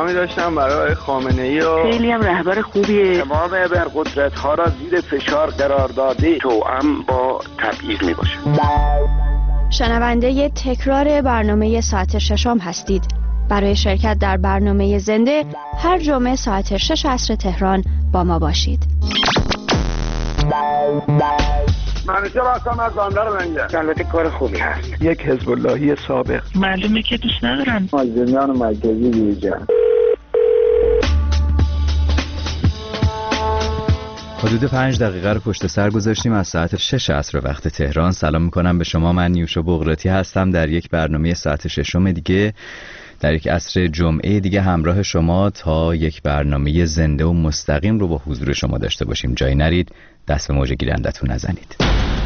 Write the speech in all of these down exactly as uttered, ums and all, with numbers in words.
پیغامی داشتم برای خامنه‌ای و خیلی هم رهبر خوبیه. تمام ابرقدرت‌ها را زیر فشار قرار داده توأم با تبعیض میباشه. شنونده تکرار برنامه ساعت ششم هستید. برای شرکت در برنامه زنده هر جمعه ساعت شش عصر تهران با ما باشید. منوچه راستم از باندار منگه. البته کار خوبی هست. یک حزب اللهی سابق. معلومه که دوست ندارم. مازنیان مرکزی بیرجان. حدود پنج دقیقه رو پشت سر گذاشتیم از ساعت شش عصر وقت تهران. سلام میکنم به شما. من نیوشا بغراتی هستم در یک برنامه ساعت ششم دیگه، در یک عصر جمعه دیگه همراه شما تا یک برنامه زنده و مستقیم رو با حضور شما داشته باشیم. جایی نرید، دست به موج گیرندتون نزنید.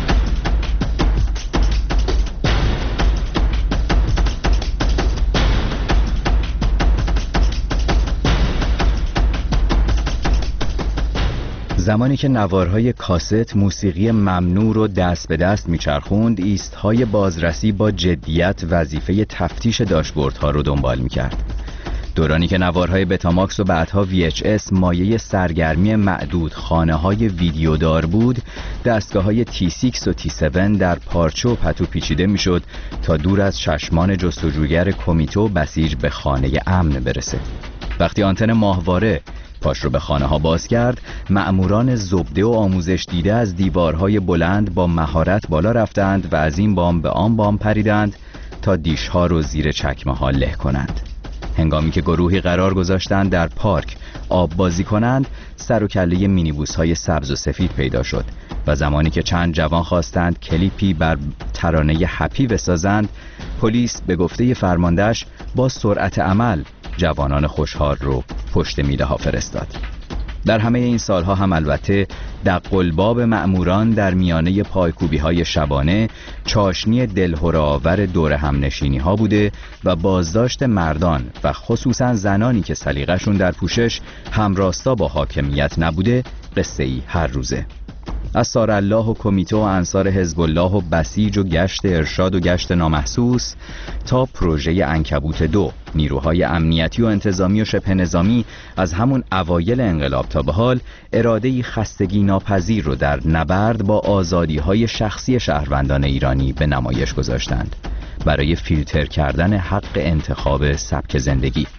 زمانی که نوارهای کاست موسیقی ممنوع رو دست به دست میچرخوند، ایستهای بازرسی با جدیت وظیفه تفتیش داشبوردها رو دنبال میکرد. دورانی که نوارهای بتاماکس و بعدها وی اچ اس مایه سرگرمی معدود خانه‌های ویدیودار بود، دستگاه‌های تی شش و تی هفت در پارچه و پتو پیچیده میشد تا دور از چشمان جستجوگر کمیته بسیج به خانه امن برسه. وقتی آنتن ماهواره پاش رو به خانه ها باز کرد، مأموران زبده و آموزش دیده از دیوارهای بلند با مهارت بالا رفتند و از این بام به آن بام پریدند تا دیش ها رو زیر چکمه ها له کنند. هنگامی که گروهی قرار گذاشتند در پارک آب بازی کنند، سر و کله مینیبوس های سبز و سفید پیدا شد و زمانی که چند جوان خواستند کلیپی بر ترانه هپی بسازند، پلیس به گفته فرماندهش با سرعت عمل جوانان خوشحال رو پشت میله ها فرستاد. در همه این سالها هم البته دقلباب مأموران در میانه پایکوبی های شبانه چاشنی دلهره‌آور دور هم نشینی ها بوده و بازداشت مردان و خصوصا زنانی که سلیقه‌شون در پوشش همراستا با حاکمیت نبوده قصه ای هر روزه. از سارالله و کمیته و انصار حزب الله و بسیج و گشت ارشاد و گشت نامحسوس تا پروژه عنکبوت دو، نیروهای امنیتی و انتظامی و شبه نظامی از همون اوایل انقلاب تا به حال اراده‌ای خستگی ناپذیر رو در نبرد با آزادی‌های شخصی شهروندان ایرانی به نمایش گذاشتند برای فیلتر کردن حق انتخاب سبک زندگی.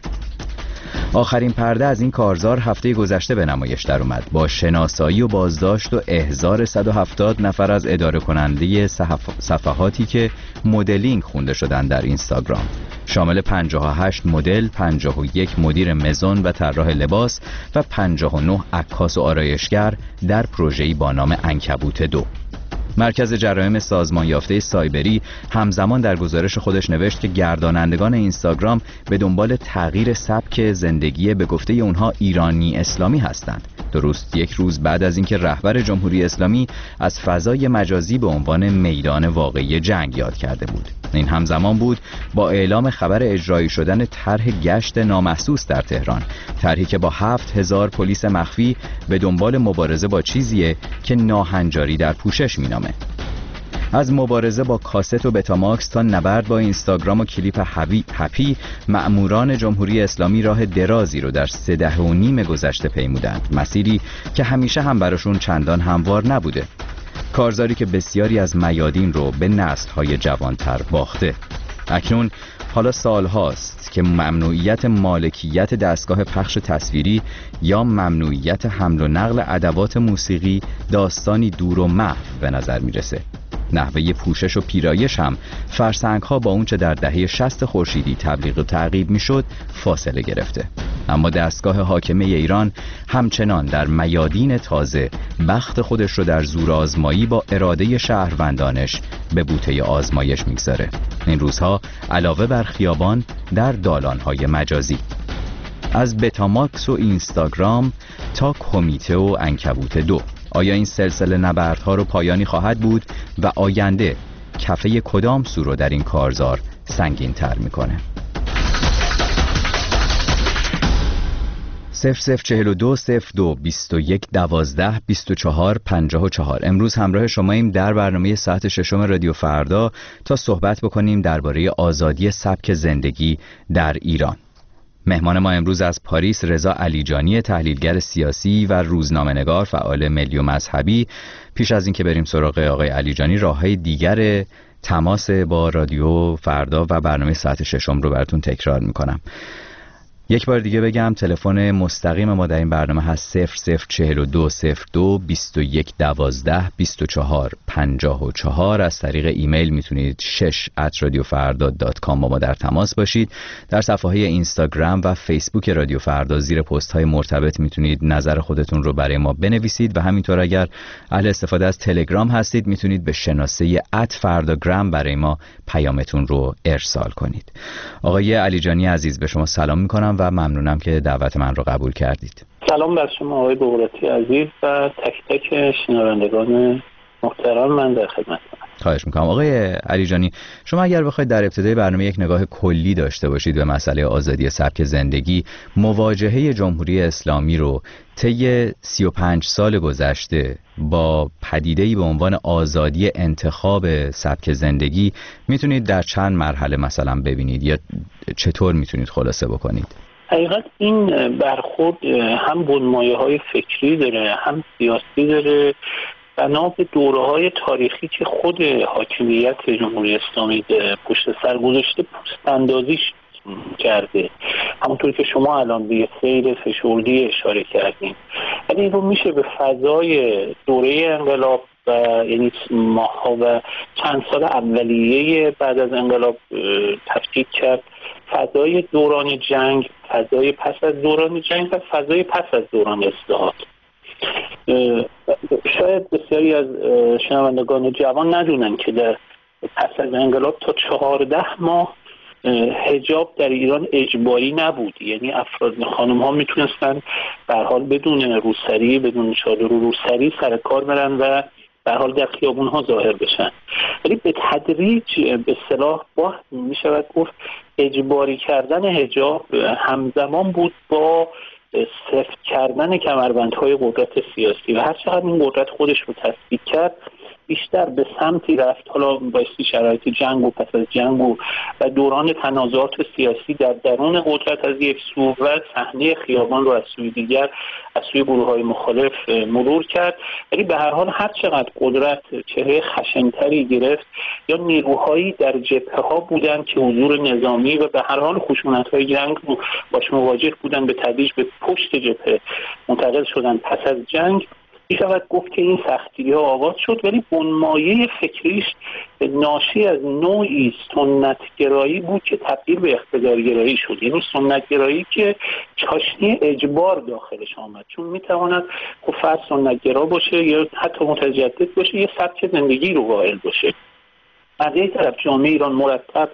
آخرین پرده از این کارزار هفته گذشته به نمایش در اومد با شناسایی و بازداشت و احضار صد و هفتاد نفر از اداره کننده صحف... صفحاتی که مدلینگ خونده شدن در اینستاگرام، شامل پنجاه و هشت مدل، پنجاه و یک مدیر مزون و طراح لباس و پنجاه و نه عکاس و آرایشگر در پروژه‌ای با نام عنکبوت دو. مرکز جرایم سازمان یافته سایبری همزمان در گزارش خودش نوشت که گردانندگان اینستاگرام به دنبال تغییر سبک زندگی به گفته اونها ایرانی اسلامی هستند، درست یک روز بعد از اینکه رهبر جمهوری اسلامی از فضای مجازی به عنوان میدان واقعی جنگ یاد کرده بود. این همزمان بود با اعلام خبر اجرایی شدن طرح گشت نامحسوس در تهران، طرحی که با هفت هزار پلیس مخفی به دنبال مبارزه با چیزیه که ناهنجاری در پوشش مینامه. از مبارزه با کاست و بتاماکس تا نبرد با اینستاگرام و کلیپ هپی، مأموران جمهوری اسلامی راه درازی رو در سه دهه و نیم گذشته پیمودند، مسیری که همیشه هم براشون چندان هموار نبوده، کارزاری که بسیاری از میادین رو به نسل‌های جوانتر باخته. اکنون حالا سال هاست که ممنوعیت مالکیت دستگاه پخش تصویری یا ممنوعیت حمل و نقل ادوات موسیقی داستانی دور و محو به نظر میرسه. نحوه پوشش و پیرایش هم فرسنگ ها با اون چه در دهه شصت خورشیدی تبلیغ و تعقیب میشد فاصله گرفته. اما دستگاه حاکمه ایران همچنان در میادین تازه بخت خودش رو در زور آزمایی با اراده شهروندانش به بوته آزمایش میگذاره. این روزها علاوه بر خیابان در دالانهای مجازی، از بتاماکس و اینستاگرام تا کمیته و عنکبوت دو، آیا این سلسله نبردها رو پایانی خواهد بود و آینده کفه کدام سو رو در این کارزار سنگین تر میکنه؟ صفر صفر چهل و دو صفر دو بیست و یک دوازده بیست و چهار پنجاه و چهار. امروز همراه شماییم در برنامه ساعت ششم رادیو فردا تا صحبت بکنیم درباره آزادی سبک زندگی در ایران. مهمان ما امروز از پاریس رضا علیجانی، تحلیلگر سیاسی و روزنامه‌نگار، فعال ملی و مذهبی. پیش از اینکه بریم سراغ آقای علیجانی، راه‌های دیگر تماس با رادیو فردا و برنامه ساعت ششم رو براتون تکرار میکنم. یک بار دیگه بگم تلفن مستقیم ما در این برنامه هست صفر صفر چهل و دو صفر دو بیست و یک دوازده بیست و چهار پنجاه و چهار. از طریق ایمیل میتونید شش ات رادیو فردا دات کام با ما در تماس باشید. در صفحه های اینستاگرام و فیسبوک رادیو فردا زیر پست های مرتبط میتونید نظر خودتون رو برای ما بنویسید و همینطور اگر اهل استفاده از تلگرام هستید میتونید به شناسه ات فرداگرام برای ما پیامتون رو ارسال کنید. آقای علیجانی عزیز، به شما سلام میکنم و ممنونم که دعوت من رو قبول کردید. سلام بر شما آقای بغراتی عزیز و تک تک شنوندگان محترم، من در خدمتم. خواهش میکنم. آقای علیجانی، شما اگر بخواید در ابتدای برنامه یک نگاه کلی داشته باشید به مسئله آزادی سبک زندگی، مواجهه جمهوری اسلامی رو طی سی و پنج سال گذشته با پدیده‌ای به عنوان آزادی انتخاب سبک زندگی میتونید در چند مرحله مثلا ببینید یا چطور میتونید خلاصه بکنید؟ حقیقت این برخورد هم بنمایه‌های فکری داره، هم سیاسی داره، بنا به دوره‌های تاریخی که خود حاکمیت جمهوری اسلامی پشت سر گذاشته پوست‌اندازیش کرده، همونطور که شما الان به سیر فشردی اشاره کردین. ولی این رو میشه به فضای دوره انقلاب و یعنی ماها و چند سال اولیه بعد از انقلاب تفکیک کرد. فضای دوران جنگ، فضای پس از دوران جنگ و فضای پس از دوران اصلاحات. شاید بسیاری از شنوندگان جوان ندونن که در پس از انقلاب تا چهارده ماه حجاب در ایران اجباری نبود، یعنی افراد خانم ها میتونستن به هر حال بدون روسری، بدون چادر و روسری سر کار برن و به هر حال در خیابون ها ظاهر بشن. ولی به تدریج به اصطلاح با میشود گفت اجباری کردن حجاب همزمان بود با سفت کردن کمربندهای قدرت سیاسی و هر چقدر این قدرت خودش رو تثبیت کرد بیشتر به سمتی رفت، حالا بایستی شرایط جنگ و پس از جنگ و, و دوران تنازعات سیاسی در درون قدرت از یک سو و صحنه خیابان رو از سوی دیگر از سوی گروه‌های مخالف مرور کرد. ولی به هر حال هر چقدر قدرت چهره خشن‌تری گرفت یا نیروهایی در جبهه‌ها بودند که حضور نظامی و به هر حال خشونت‌های جنگ رو باش مواجه بودند، به تدریج به پشت جبهه منتقل شدند پس از جنگ. میشود گفت که این سختگیری ها آغاز شد، ولی بنمایه فکریش ناشی از نوعی سنتگرایی بود که تبدیل به اقتدارگرایی شد. یعنی سنتگرایی که چاشنی اجبار داخلش آمد، چون میتواند خب فرد سنتگرا باشه یا حتی متجدد باشه، یه سبک زندگی رو قائل باشه. از یک طرف جامعه ایران مرتب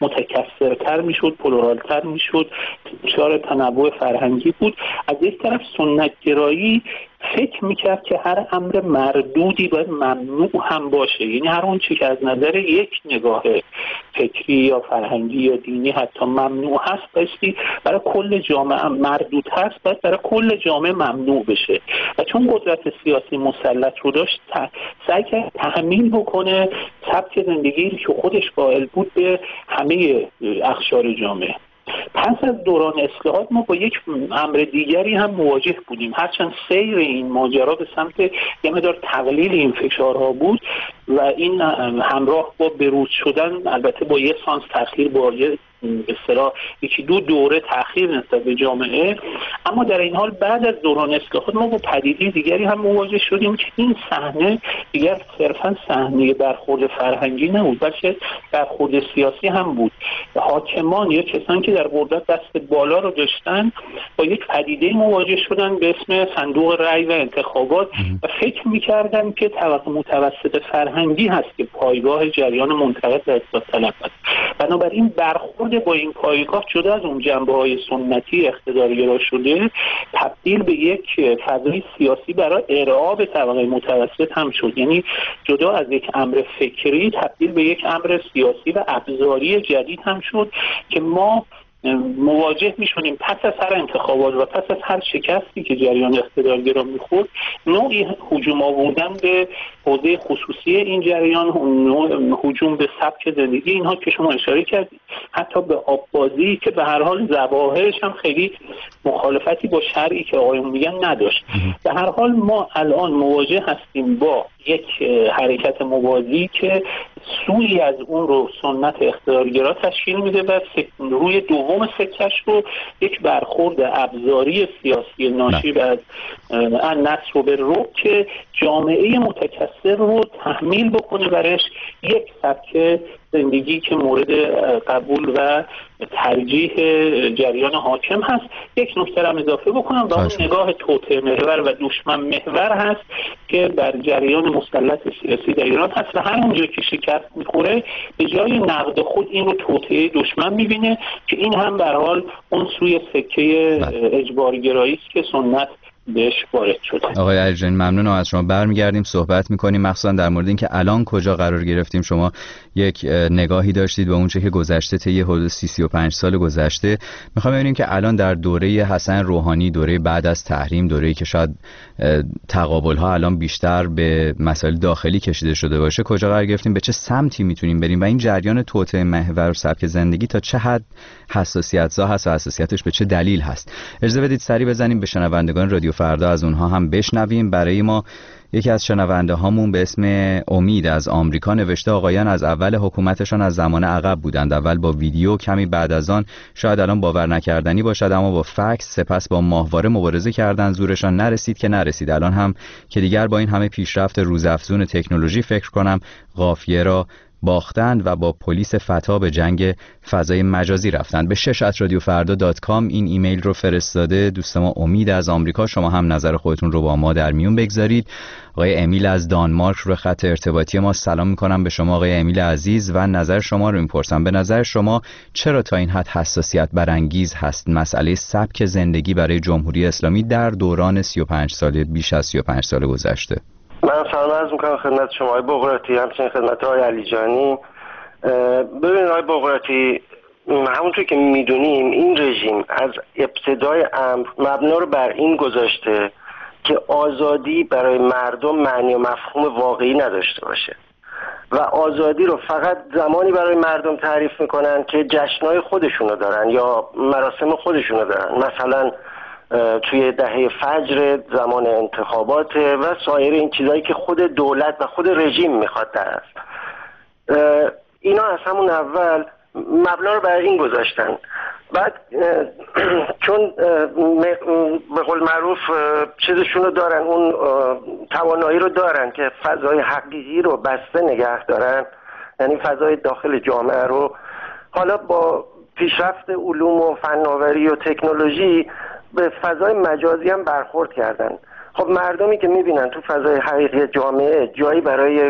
متکثرتر میشد، پلورالتر میشد، دچار تنوع فرهنگی بود. از یک طرف سنتگرایی فکر میکرد که هر امر مردودی باید ممنوع هم باشه، یعنی هر اون چی که از نظر یک نگاه فکری یا فرهنگی یا دینی حتی ممنوع هست بایستی برای کل جامعه مردود هست باید برای کل جامعه ممنوع بشه. و چون قدرت سیاسی مسلط رو داشت سعی کرد تحمیل بکنه سبک زندگی که خودش قائل بود به همه اقشار جامعه. پس از دوران اصلاحات ما با یک امر دیگری هم مواجه بودیم، هرچند سیر این ماجرا به سمت یه مقدار تقلیل این فشارها بود و این همراه با بروز شدن البته با یه سانس تأخیر، با یه به اصطلاح یکی دو دوره تأخیر نسبت به جامعه، اما در این حال بعد از دوران اصلاحات ما با پدیده دیگری هم مواجه شدیم که این صحنه دیگر صرفا صحنه برخورد فرهنگی نبود بلکه برخورد سیاسی هم بود. حاکمان یا کسانی که در قدرت دست بالا رو داشتن با یک پدیده مواجه شدن به اسم صندوق رأی و انتخابات و فکر می‌کردن که طبقه متوسط فرهنگی هست که پایگاه جریان منتقد و اصلاح طلب است. بنابراین برخورد با این پایگاه جدا از اون جنبه‌های سنتی اقتدارگرا شده تبدیل به یک فضای سیاسی برای ارعاب طبقه متوسط هم شد، یعنی جدا از یک امر فکری تبدیل به یک امر سیاسی و ابزاری جدید هم شد که ما مواجه می شدیم پس از هر انتخابات و پس از هر شکستی که جریان اقتدارگرا می‌خورد نوعی هجوم آوردن به حوزه خصوصی این جریان، هجوم به سبک زندگی اینها که شما اشاره کردید، حتی به آب بازی که به هر حال ظواهرش هم خیلی مخالفتی با شرعی که آقایون میگن نداشت. به هر حال ما الان مواجه هستیم با یک حرکت موازی که سوی از اون رو سنت اختیارگرا تشکیل میده و روی دوم سکش رو یک برخورد ابزاری سیاسی ناشی از النصر به رو که جامعه متکثر رو تحمیل بکنه برش یک سبک زندگی که مورد قبول و ترجیح جریان حاکم هست. یک نکته را اضافه بکنم و اون نگاه توطئه محور و دشمن محور هست که بر جریان مسلط سیاسی در ایران هست و هر اونجا که شکست میخوره به جای نقد خود این رو توطئه دشمن میبینه که این هم به هر حال اون سوی سکه اجبارگرایی است که سنت بهش وارد شده. آقای علیجانی ممنونم از شما. برمیگردیم صحبت میکنیم مخصوصا در مورد اینکه الان کجا قرار گرفتیم. شما یک نگاهی داشتید به اون چه که گذشته طی حدود سی سی و پنج سال گذشته. میخوام ببینیم که الان در دوره حسن روحانی، دوره بعد از تحریم، دوره‌ای که شاید تقابل ها الان بیشتر به مسائل داخلی کشیده شده باشه، کجا قرار گرفتیم، به چه سمتی میتونیم بریم و این جریان توطئه محور و سبک زندگی تا چه حد حساسیت‌زا هست و حساسیتش به چه دلیل هست. اجازه بدید سریع بزنیم به شنوندگان رادیو فردا، از اونها هم بشنویم. برای ما یکی از شنونده هامون به اسم امید از آمریکا نوشته آقایان از اول حکومتشان از زمان عقب بودند، اول با ویدیو، کمی بعد از آن شاید الان باور نکردنی باشد اما با فکس، سپس با ماهواره مبارزه کردن، زورشان نرسید که نرسید. الان هم که دیگر با این همه پیشرفت روزافزون تکنولوژی فکر کنم قافیه را باختند و با پلیس فتا به جنگ فضای مجازی رفتند. به شش ات رادیو فردا دات کام این ایمیل رو فرستاده دوست ما امید از آمریکا. شما هم نظر خودتون رو با ما در میون بگذارید. آقای امیل از دانمارک رو خط ارتباطی ما سلام میکنم به شما آقای امیل عزیز و نظر شما رو میپرسم. به نظر شما چرا تا این حد حساسیت برانگیز هست مسئله سبک زندگی برای جمهوری اسلامی در دوران سی و پنج سال بیش از سی و پنج سال گذشته؟ من سلام عرض میکنم خدمت شما آقای بقراتی، همچنین خدمت آقای علیجانی. ببینید آقای بقراتی، همونطور که میدونیم این رژیم از ابتدای امر مبنا رو بر این گذاشته که آزادی برای مردم معنی و مفهوم واقعی نداشته باشه و آزادی رو فقط زمانی برای مردم تعریف میکنن که جشنهای خودشونو دارن یا مراسم خودشونو دارن، مثلا توی دهه فجر زمان انتخابات و سایر این چیزایی که خود دولت و خود رژیم میخواد در است. اینا از همون اول مبنا رو برای این گذاشتن. بعد چون به قول معروف چیزشونو دارن، اون توانایی رو دارن که فضای حقیقی رو بسته نگه دارن، یعنی فضای داخل جامعه رو، حالا با پیشرفت علوم و فناوری و تکنولوژی به فضای مجازی هم برخورد کردن. خب مردمی که میبینن تو فضای حقیقی جامعه جایی برای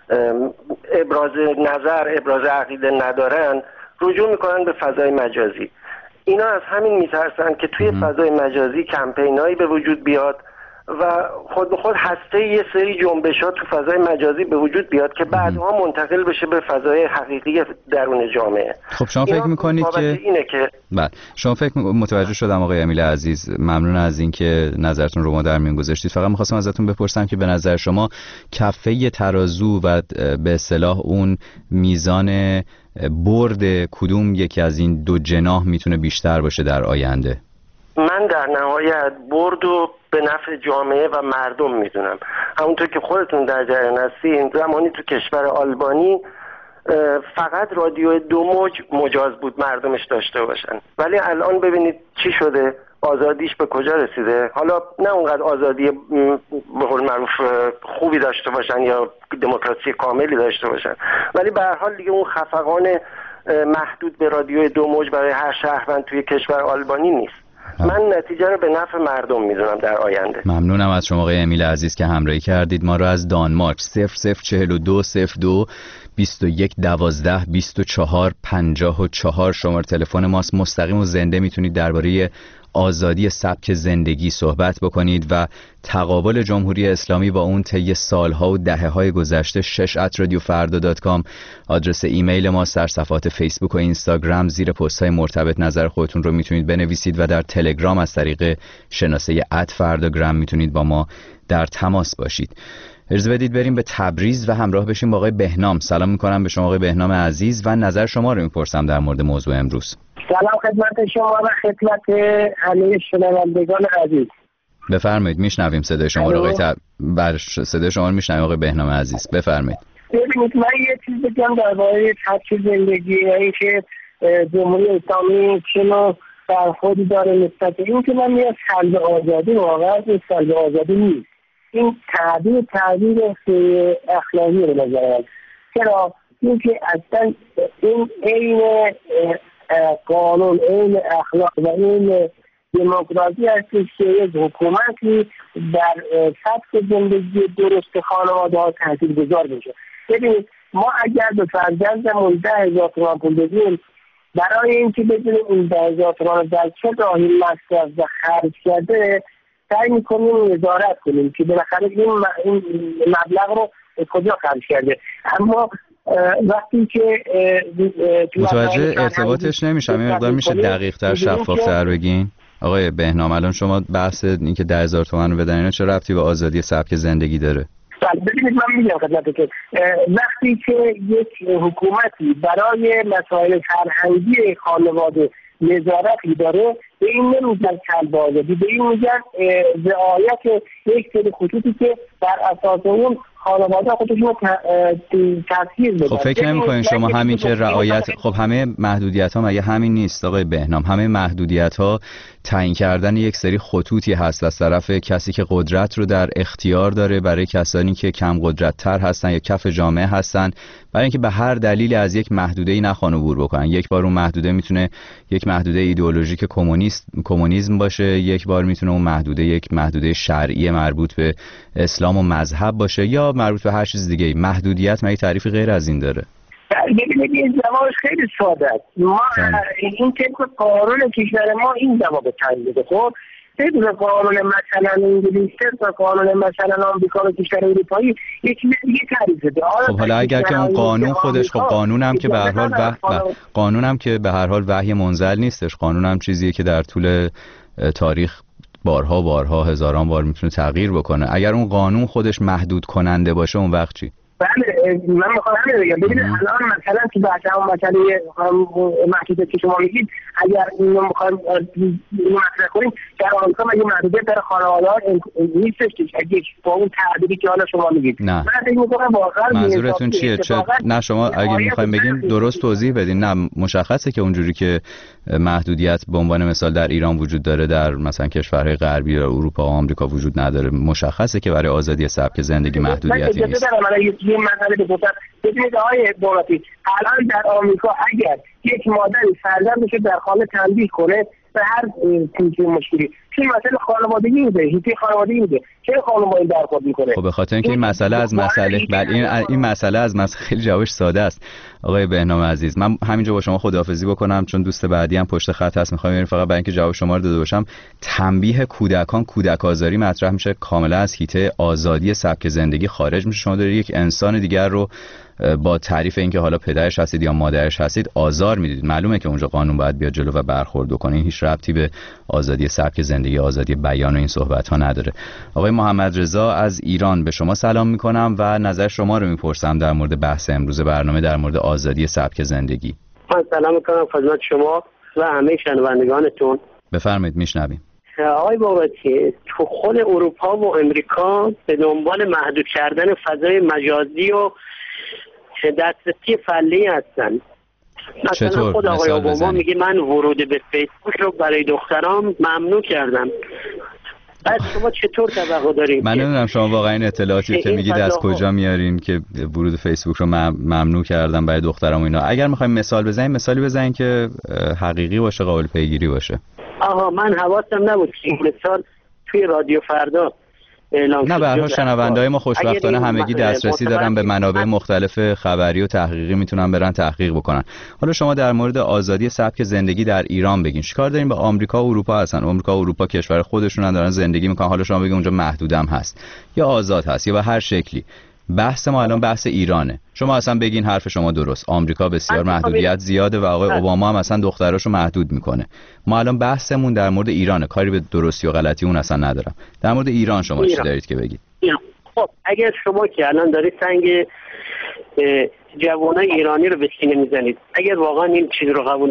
ابراز نظر، ابراز عقیده ندارن، رجوع میکنن به فضای مجازی. اینا از همین میترسن که توی فضای مجازی کمپینایی به وجود بیاد و خود به خود هسته یه سری جنبشات تو فضای مجازی به وجود بیاد که بعدها منتقل بشه به فضای حقیقی درون جامعه. خب شما فکر میکنید که اینه که بله شما فکر متوجه شدم آقای امیل عزیز، ممنون از اینکه نظرتون رو ما در میون گذاشتید. فقط می‌خواستم ازتون بپرسم که به نظر شما کفه ترازو و به اصطلاح اون میزان برد کدوم یکی از این دو جناح میتونه بیشتر باشه در آینده؟ من در نهایت برد و به نفع جامعه و مردم میدونم. همونطور که خودتون در جریان هستین، زمانی تو کشور آلبانی فقط رادیو دو موج مجاز بود مردمش داشته باشن، ولی الان ببینید چی شده، آزادیش به کجا رسیده. حالا نه اونقدر آزادی به قول معروف خوبی داشته باشن یا دموکراسی کاملی داشته باشن، ولی به هر حال دیگه اون خفقان محدود به رادیو دو موج برای هر شهروند توی کشور آلبانی نیست. من نتیجه رو به نفع مردم میدونم در آینده. ممنونم از شما آقای امیل عزیز که همراهی کردید ما رو از دانمارک. صفر صفر چهل و دو صفر دو بیست و یک دوازده بیست و چهار پنجاه و چهار شماره تلفن ماست. مستقیم و زنده میتونید درباره آزادی سبک زندگی صحبت بکنید و تقابل جمهوری اسلامی با اون طی سالها و دهه‌های گذشته. شش ات رادیو فردا دات کام آدرس ایمیل ما، در صفحات فیسبوک و اینستاگرام زیر پست‌های مرتبط نظر خودتون رو میتونید بنویسید و در تلگرام از طریق شناسه ات فرداگرام میتونید با ما در تماس باشید. اجازه بدید بریم به تبریز و همراه بشیم با آقای بهنام. سلام میکنم به شما آقای بهنام عزیز و نظر شما رو میپرسم در مورد موضوع امروز. سلام خدمت شما و خدمت همه شنوندگان عزیز. بفرمایید میشنویم صدای شما رو آقای تب... بر صدای شما رو میشنویم آقای بهنام عزیز، بفرمایید. ببینید من یه چیز بگم درباره ترک زندگی و اینکه جمهوری اسلامی چنو برخوردی داره نسبت به این که من میاد سلب آزادی، واقعا این سلب آزادی نیست، این تعبیر تعبیر اخلاقی رو نظرم. چرا؟ اینکه اصلا این عین قانون، عین اخلاق و این دموکراسی هستش که یک حکومتی در سبک زندگی درست خانواده ها تاثیر گذار بشه. ببینید ما اگر به فرزندمون ده هزار تومان پول بدیم، برای اینکه بدونیم این ده هزار تومان در چه راهی مصرف و خرج کرده، سعی میکنیم نظارت کنیم که بالاخره این مبلغ رو کجا خرج کرده. اما وقتی که متوجه ارتباطش نمیشم، این مقدار میشه دقیق تر شفاف تر بگین آقای بهنام؟ الان شما بحث این که ده هزار تومان رو بدن اینا چه ربطی به آزادی سبک زندگی داره؟ ببینید من میگم خدمتتون، وقتی که یک حکومتی برای مسائل فرهنگی خانواده نظارتی داره، به این نمیگن کلب آزادی، به این میگن رعایت یک سری خطوطی که بر اساس اون خانواده خودشون رو تاثیر بده. خب فکر نمی‌کنین شما همین که رعایت، خب همه محدودیت ها مگه همین نیست آقای بهنام؟ همه محدودیت ها تعیین کردن یک سری خطوطی هست از طرف کسی که قدرت رو در اختیار داره برای کسانی که کم قدرت تر هستن یا کف جامعه هستن، برای اینکه به هر دلیلی از یک محدوده ای نخوان عبور بکنن. یک بار اون محدوده میتونه یک محدوده ایدئولوژیک کمونیست کمونیسم باشه، یک بار میتونه اون محدوده یک محدوده شرعی مربوط به اسلام و مذهب باشه، یا مربوط به هر چیز دیگه. محدودیت مگه تعریفی غیر از این داره؟ ببینید این جوابش خیلی ساده است. ما این طبق قانون کشور ما این جواب تعیین میده. خب طبق قانون مثلا انگلیس، طبق قانون مثلا آمریکا و کشور اروپایی یک چیز دیگه تعریف شده. خب حالا اگر که اون قانون خودش، خب قانون هم که به هر حال و قانون هم که به هر حال وحی منزل نیستش، قانون هم چیزیه که در طول تاریخ بارها بارها هزاران بار میتونه تغییر بکنه. اگر اون قانون خودش محدود کننده باشه اون وقت چی؟ بله من میخوام همین بگم. ببینید الان مثلا تو بحث هم مسئله محدودیت که شما میگید، اگر اینو میخوایم مطرح کنیم، در آمریکا مگه محدودیت در خانواده‌ها نیستش که اگه با اون تعبیری که حالا شما میگید؟ نه. من فکر می‌کنم واقعا منظورتون چیه؟ چه نه شما اگه میخوایم بگین درست توضیح بدین. نه مشخصه که اونجوری که محدودیت به عنوان مثال در ایران وجود داره، در مثلا کشورهای غربی یا اروپا و آمریکا وجود نداره. مشخصه که برای آزادی سبک زندگی محدودیتی نیست. یه مسئله بگم. ببینید آقای دولتی، الان در آمریکا اگر یک مادری فرزندش در خانه تنبیه کنه به هر چیزی مشکلی، چه مسئله خانوادگی میده، هیچ خانوادگی میده، چه خانواده برخورد میکنه؟ خب به خاطر اینکه این مسئله از مسئله بل این این مسئله از مسئله خیلی جوابش ساده است آقای بهنام عزیز. من همینجا با شما خداحافظی بکنم چون دوست بعدی هم پشت خط هست. میخوام بریم فقط برای اینکه جواب شما رو داده باشم. تنبیه کودکان، کودک آزاری مطرح میشه، کاملا از حیطه آزادی سبک زندگی خارج میشه. شما دارید یک انسان دیگر رو با تعریف اینکه حالا پدرش هستید یا مادرش هستید آزار میدید. معلومه که اونجا قانون باید بیاد جلو و برخورد کنه. این هیچ ربطی به آزادی سبک زندگی، آزادی بیان و این صحبت ها نداره. آقای محمد رضا از ایران به شما سلام میکنم و نظر شما رو میپرسم در مورد بحث امروز برنامه در مورد آزادی سبک زندگی. من سلام میکنم خدمت شما و همه شنوندگانتون. بفرمایید میشنویم. آقای بابتی، تو خود اروپا و امریکا به دنبال محدود کردن فضای مجازی و دسترسی فعلی هستن. مثلا خود آقای اوباما میگه من ورود به فیسبوک رو برای دخترام ممنوع کردم. بعد شما چطور توقع دارین؟ من نمیدونم شما واقعا این اطلاعاتی که میگید از کجا میارین که ورود فیسبوک رو ممنوع کردم برای دخترام اینا. اگر میخوایم مثال بزنیم، مثالی بزنین که حقیقی باشه، قابل پیگیری باشه. آها من حواسم نبود که این مثال توی رادیو فردا نه به هر حال شنونده‌های ما خوشبختانه همگی دسترسی دارن به منابع مختلف خبری و تحقیقی، میتونن برن تحقیق بکنن. حالا شما در مورد آزادی سبک زندگی در ایران بگین. چیکار دارین با آمریکا و اروپا هستن؟ آمریکا و اروپا کشور خودشون دارن زندگی میکنن. حالا شما بگین اونجا محدودم هست یا آزاد هست یا به هر شکلی. بحث ما الان بحث ایرانه. شما اصلا بگین حرف شما درست. آمریکا بسیار محدودیت زیاده و آقای اوباما هم اصلا دختراشو محدود میکنه. ما الان بحثمون در مورد ایرانه. کاری به درستی و غلطی اون اصلا ندارم. در مورد ایران شما چی دارید که بگید؟ خب اگر شما که الان دارید سنگ جوانای ایرانی رو به سینه میزنید، اگر واقعا این چیز رو قبول دارید،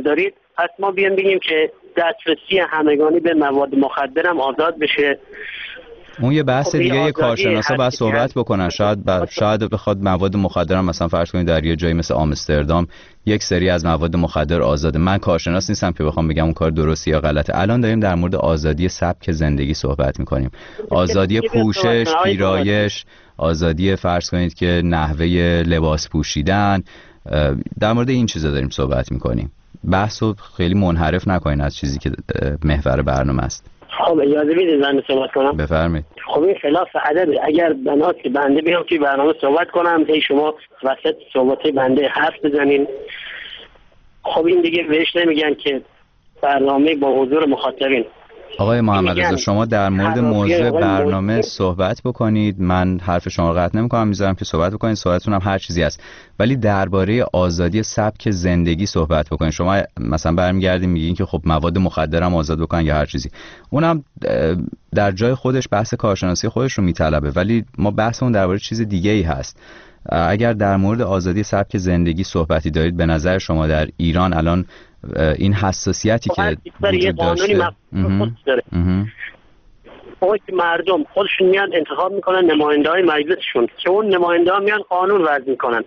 پس ما بیان بگیم که دسترسی همگانی به مواد مخدر هم آزاد بشه. اون یه بحث دیگه، یه کارشناسا باید صحبت بکنن. شاید ب... شاید بخواد مواد مخدر هم مثلا فرض کنید در یه جایی مثل آمستردام یک سری از مواد مخدر آزاده. من کارشناس نیستم که بخوام بگم اون کار درسته یا غلطه. الان داریم در مورد آزادی سبک زندگی صحبت میکنیم، آزادی پوشش، پیرایش، آزادی فرض کنید که نحوه لباس پوشیدن، در مورد این چیزا داریم صحبت میکنیم. بحثو خیلی منحرف نکنین از چیزی که محور برنامه است. خب اجازه بدید من صحبت کنم؟ بفرمایید. خب این خلاف ادب. اگر بنات که بنده بیام که برنامه صحبت کنم هی شما وسط صحبت بنده حرف بزنین، خب این دیگه بهش نمیگن که برنامه با حضور مخاطبین. آقای محمد رضا شما در مورد موضوع برنامه صحبت بکنید، من حرف شما رو قطع نمی‌کنم، میذارم که صحبت بکنید، صحبتتون هم هر چیزی هست، ولی درباره آزادی سبک زندگی صحبت بکنید. شما مثلا برمیگردین میگین که خب مواد مخدر هم آزاد بکنن یا هر چیزی، اونم در جای خودش بحث کارشناسی خودش رو میطلبه، ولی ما بحثمون درباره چیز دیگه ای هست. اگر در مورد آزادی سبک زندگی صحبتی دارید، به نظر شما در ایران الان این حساسیتی که وجود داشته اوه که مردم خودشون میان انتخاب میکنن نماینده های مجلسشون که اون نماینده ها میان قانون وضع میکنن.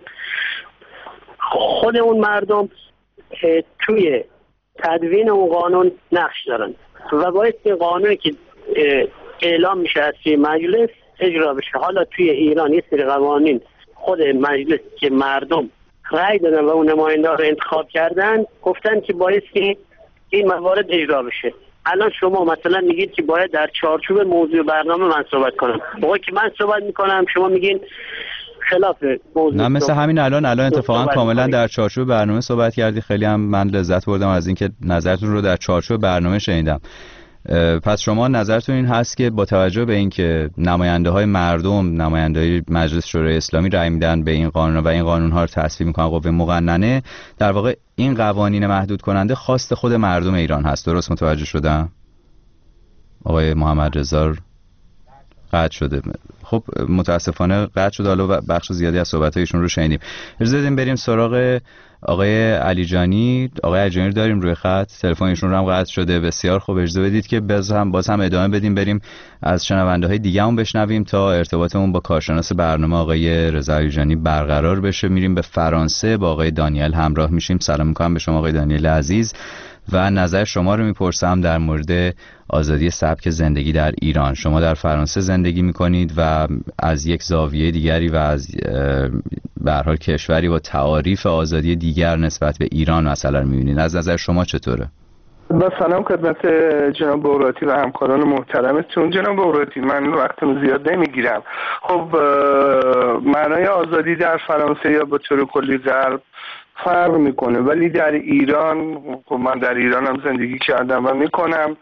خود اون مردم توی تدوین اون قانون نقش دارن و باید این قانونی که اعلام میشه از توی مجلس اجرا بشه. حالا توی ایران یه سری قوانین خود مجلس که مردم رأی دادن و اون نماینده رو انتخاب کردن گفتن که باید که این موارد اجرا بشه. الان شما مثلا میگید که باید در چارچوب موضوع برنامه من صحبت کنم، موقعی که من صحبت میکنم شما میگین خلاف موضوع. نه مثل همین الان الان اتفاقا کاملا در چارچوب برنامه صحبت کردی. خیلی هم من لذت بردم از اینکه نظرتون رو در چارچوب برنامه شنیدم. پس شما نظرتون این هست که با توجه به اینکه نماینده های مردم، نماینده های مجلس شورای اسلامی رأی میدن به این قانون و این قانون ها رو تصویب میکنن قوه مقننه، در واقع این قوانین محدود کننده خواست خود مردم ایران هست. درست متوجه شدم؟ آقای محمد رضا قطع شده. خب متاسفانه قطع شده. حالا بخش زیادی از صحبت‌هایشون رو شنیدیم. اجازه بدیم بریم سراغ آقای علیجانی. آقای علیجانی رو داریم روی خط، تلفنشون رو هم قطع شده. بسیار خوب، اجازه بدید که باز هم باز هم ادامه بدیم، بریم از شنونده‌های دیگه‌مون بشنویم تا ارتباطمون با کارشناس برنامه آقای رضا علیجانی برقرار بشه. میریم به فرانسه، با آقای دانیل همراه میشیم. سلام می‌کنم به شما آقای دانیل عزیز و نظر شما رو میپرسم در مورد آزادی سبک زندگی در ایران. شما در فرانسه زندگی میکنید و از یک زاویه دیگری و از به هر حال کشوری با تعاریف آزادی دیگر نسبت به ایران مثلا میبینید. از نظر شما چطوره؟ با سلام خدمت جناب بوراتی و همکاران محترمتون. جناب بوراتی من وقتم زیاد نمیگیرم. خب معنای آزادی در فرانسه یا به طور کلی غرب فرق میکنه، ولی در ایران، خب من در ایران هم زندگی کردم و میکنم،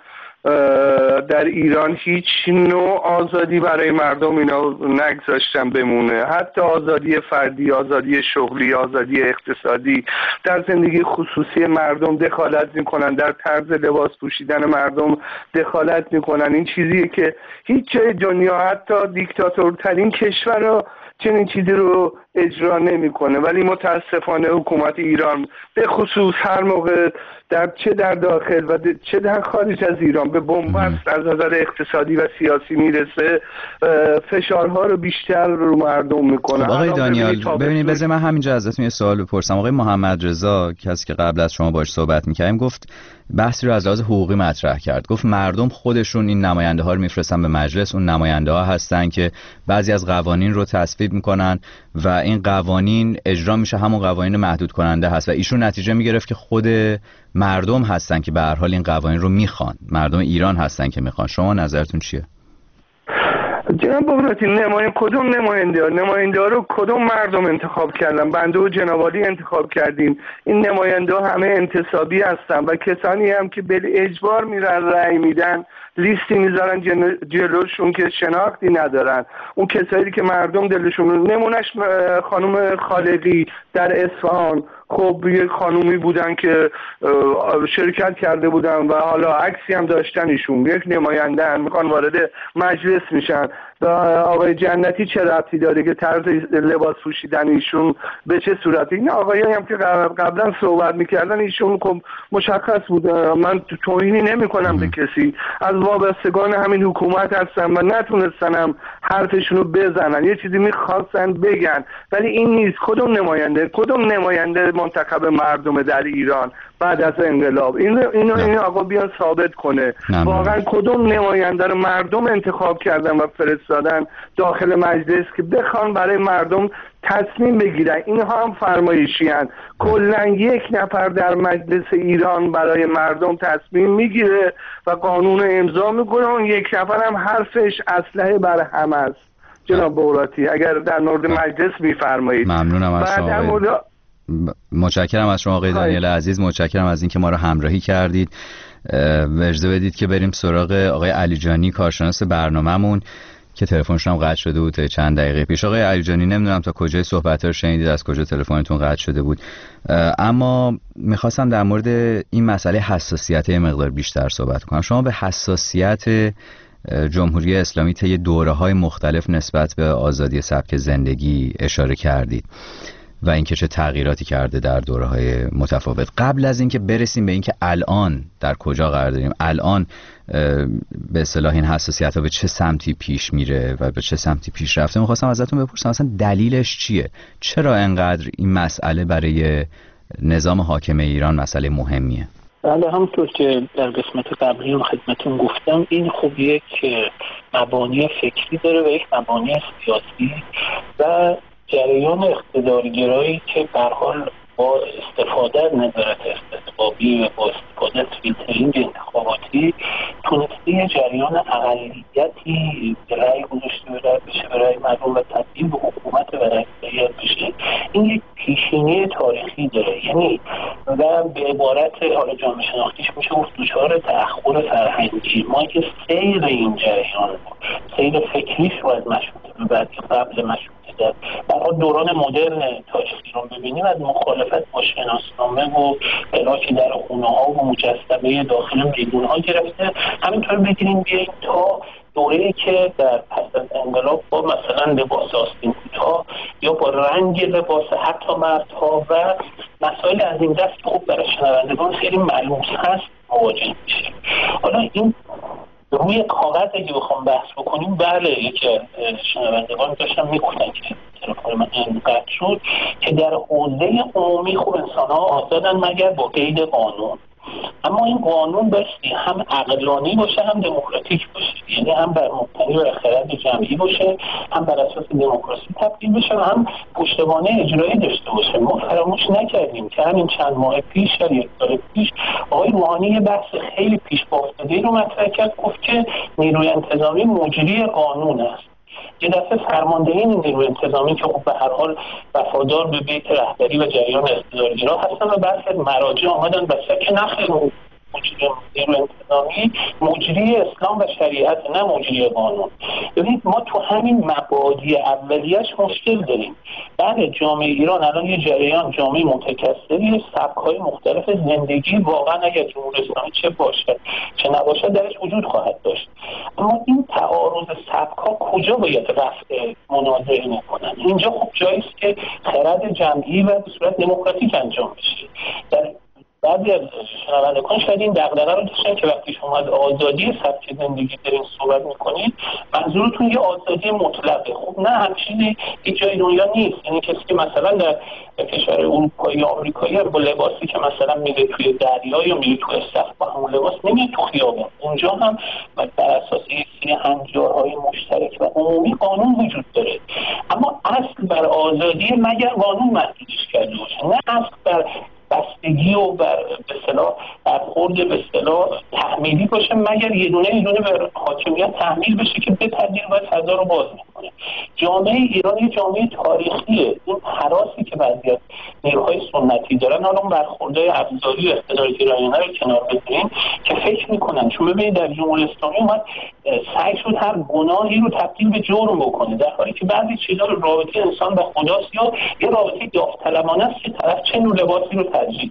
در ایران هیچ نوع آزادی برای مردم اینا نگذاشتن بمونه. حتی آزادی فردی، آزادی شغلی، آزادی اقتصادی، در زندگی خصوصی مردم دخالت میکنن، در طرز لباس پوشیدن مردم دخالت میکنن. این چیزیه که هیچ جای دنیا، حتی دیکتاتورترین کشور چنین چیزی رو اجرا نمیکنه. ولی متاسفانه حکومت ایران به خصوص هر موقع در چه در داخل و چه در خارج از ایران به بنبست از نظر اقتصادی و سیاسی میرسه، فشارها رو بیشتر رو مردم میکنه. آقای دانیال ببینید، بذار من همینجا ازتون یه سوال بپرسم. آقای محمد رضا کسی که قبل از شما باهاش صحبت میکردیم گفت بحثی رو از لحاظ حقوقی مطرح کرد. گفت مردم خودشون این نماینده ها رو میفرستن به مجلس، اون نماینده ها هستن که بعضی از قوانین رو تصویب میکنن و این قوانین اجرا میشه، همون قوانین محدود کننده هست و ایشون نتیجه میگرفت که خود مردم هستن که به هر حال این قوانین رو میخوان، مردم ایران هستن که میخوان. شما نظرتون چیه؟ جناب بوراتی نماینده کدوم نماینده ها نماینده ها رو کدوم مردم انتخاب کردن؟ بنده و جنابالی انتخاب کردیم. این نماینده ها همه انتصابی هستن و کسانی هم که به اجبار میرن رأی میدن لیستی میذارن جلوشون که شناختی ندارن. اون کسایی که مردم دلشون، نمونش خانم خالقی در اصفهان خب یک خانومی بودن که شرکت کرده بودن و حالا عکسی هم داشتن، ایشون یک نماینده هم میخوان وارد مجلس میشن. آقای جنتی چه ربطی داره که طرز لباس پوشیدن ایشون به چه صورتی؟ این آقایایی هم که قبلا صحبت میکردن ایشون خب مشخص بود. من توهینی نمیکنم به کسی، از وابستگان همین حکومت هستن و نتونستن هم حرفشون رو بزنن، یه چیزی میخواستن بگن ولی این نیست. کدوم نماینده کدوم نماینده منتخب مردم در ایران بعد از انقلاب؟ این اینو این آقا بیان ثابت کنه واقعا کدوم نماینده رو مردم انتخاب کردن و فرستادن داخل مجلس که بخوان برای مردم تصمیم بگیرن. اینها هم فرمایشی هستند. کلا یک نفر در مجلس ایران برای مردم تصمیم میگیره و قانون امضا میکنه، اون یک نفر هم حرفش اسلحه بر هم است. جناب بغراتی اگر در مورد مجلس میفرمایید. ممنونم از شما. مورد... متشکرم از شما آقای دانیل عزیز، متشکرم از اینکه ما رو همراهی کردید. اجازه بدید که بریم سراغ آقای علیجانی کارشناس برنامه‌مون که تلفنشون هم قطع شده بود چند دقیقه پیش. آقای علیجانی نمیدونم تا کجای صحبت رو شنیدید، از کجا تلفنتون قطع شده بود، اما میخواستم در مورد این مسئله حساسیت یه مقدار بیشتر صحبت کنم. شما به حساسیت جمهوری اسلامی طی دوره‌های مختلف نسبت به آزادی سبک زندگی اشاره کردید و اینکه چه تغییراتی کرده در دوره‌های متفاوت. قبل از اینکه برسیم به اینکه الان در کجا قرار داریم، الان به اصطلاح این حساسیت‌ها به چه سمتی پیش میره و به چه سمتی پیش رفته، می‌خواستم ازتون بپرسم اصلا دلیلش چیه؟ چرا انقدر این مسئله برای نظام حاکم ایران مسئله مهمیه؟ بله، همونطور که در قسمت قبلی خدمتتون گفتم، این خب یک مبانی فکری داره و یک مبانی سیاسی و جریان اقتدارگرایی که به هر حال با استفاده از نظارت استثبابی و با استفاده از فیلترینگ انتخاباتی تونسته یه جریان اقلیتی رأی گذاشته بشه برای مردم و تبدیل به حکومت و رأیت بشه. این یک پیشینه تاریخی داره، یعنی و به عبارت حالا جامعه شناختیش میشه گفت دچار تأخر فرهنگی. ما که سیر این جریان سیر فکریش رو از مشروطه به بعد یا قبل مشروطه در برای دوران مدرن تاریخی رو ببینیم، از مخالفت با شناسنامه و علاقه در خونه ها و مجسمه داخل میدون ها گرفته، همینطور بگیریم بیاییم تا دوره‌ای که در پس از انقلاب با مثلا لباس آستین کوتاه یا با رنگ لباس حتی مردها و مسائل از این دست که خوب برای شنوندگان خیلی ملموس هست مواجه میشه. حالا این روی کاغذ اگه بخوام بحث بکنیم، بله یکی شنوندگان داشتم میکنن که تلفن من اینقدر شد که در حوزه عمومی خوب انسان ها آزادن مگر با قید قانون، اما این قانون بایستی هم عقلانی باشه هم دموکراتیک باشه، یعنی هم بر مبتنی بر خرد جمعی باشه، هم بر اساس دموکراسی تبدیل بشه و هم پشتوانه اجرایی داشته باشه. ما فراموش نکردیم که همین چند ماه پیش یا یک سال پیش آقای روحانی یه بحث خیلی پیش بافته‌ای رو مطرح کرد، گفت که نیروی انتظامی مجری قانون است. یه دفعه فرماندهی نیروی انتظامی که خب به هر حال وفادار به بیت رهبری و جریان اقتدارگرا هستن و بعضی از مراجع آمدن بسیار که نخیر مجری نیروی انتظامی مجری اسلام و شریعت، نه مجری قانون. ببینید ما تو همین مبادی اولیش مشکل داریم. بعد جامعه ایران الان یه جریان جامعه متکثری، سبک‌های مختلف زندگی واقعا اگر جمهوری اسلامی چه باشه چه نباشه درش وجود خواهد داشت، اما این تعارض سبک‌ها کجا باید رفع منازعه میکنن؟ اینجا خب جایی است که خرد جمعی و به صورت دموکراتیک انجام بشه. در بعضی از شنوندگان شاید این دغدغه رو داشتن که وقتی شما از آزادی سبک زندگی دارین صحبت میکنید منظورتون یه آزادی مطلقه. خب نه، همچین هیچ جای دنیا نیست. یعنی کسی که مثلا در کشور اروپایی یا آمریکایی با لباسی که مثلا میره توی دریا یا میره توی استخر با همون لباس نمیاد تو خیابون، اونجا هم بر اساس یه سری هنجارهای مشترک و عمومی قانون وجود داره. اما اصل بر آزادی مگر قانون محدودش کرده باشه، نه اصل بر بستگی و بر به اصطلاح برخورد به اصطلاح تحمیلی باشه، مگر یه دونه یه دونه به حاکمیت تحمیل بشه که بپذیر و فضا رو باز میکنه. جامعه ایران یه جامعه تاریخیه. این هراسی که بعضی از نیروهای سنتی دارن، حالا اون برخوردهای ابزاری و اقتدار گرایانه رو کنار بذاریم که فکر میکنن، چون ببینید در جمهوری اسلامی اومد سعی شد هر گناهی رو تبدیل به جرم بکنه، در حالی که بعضی چیزا رو رابطه انسان و خداست یا یه رابطه داوطلبانه است که طرف چه نوع لباسی رو ترجیح.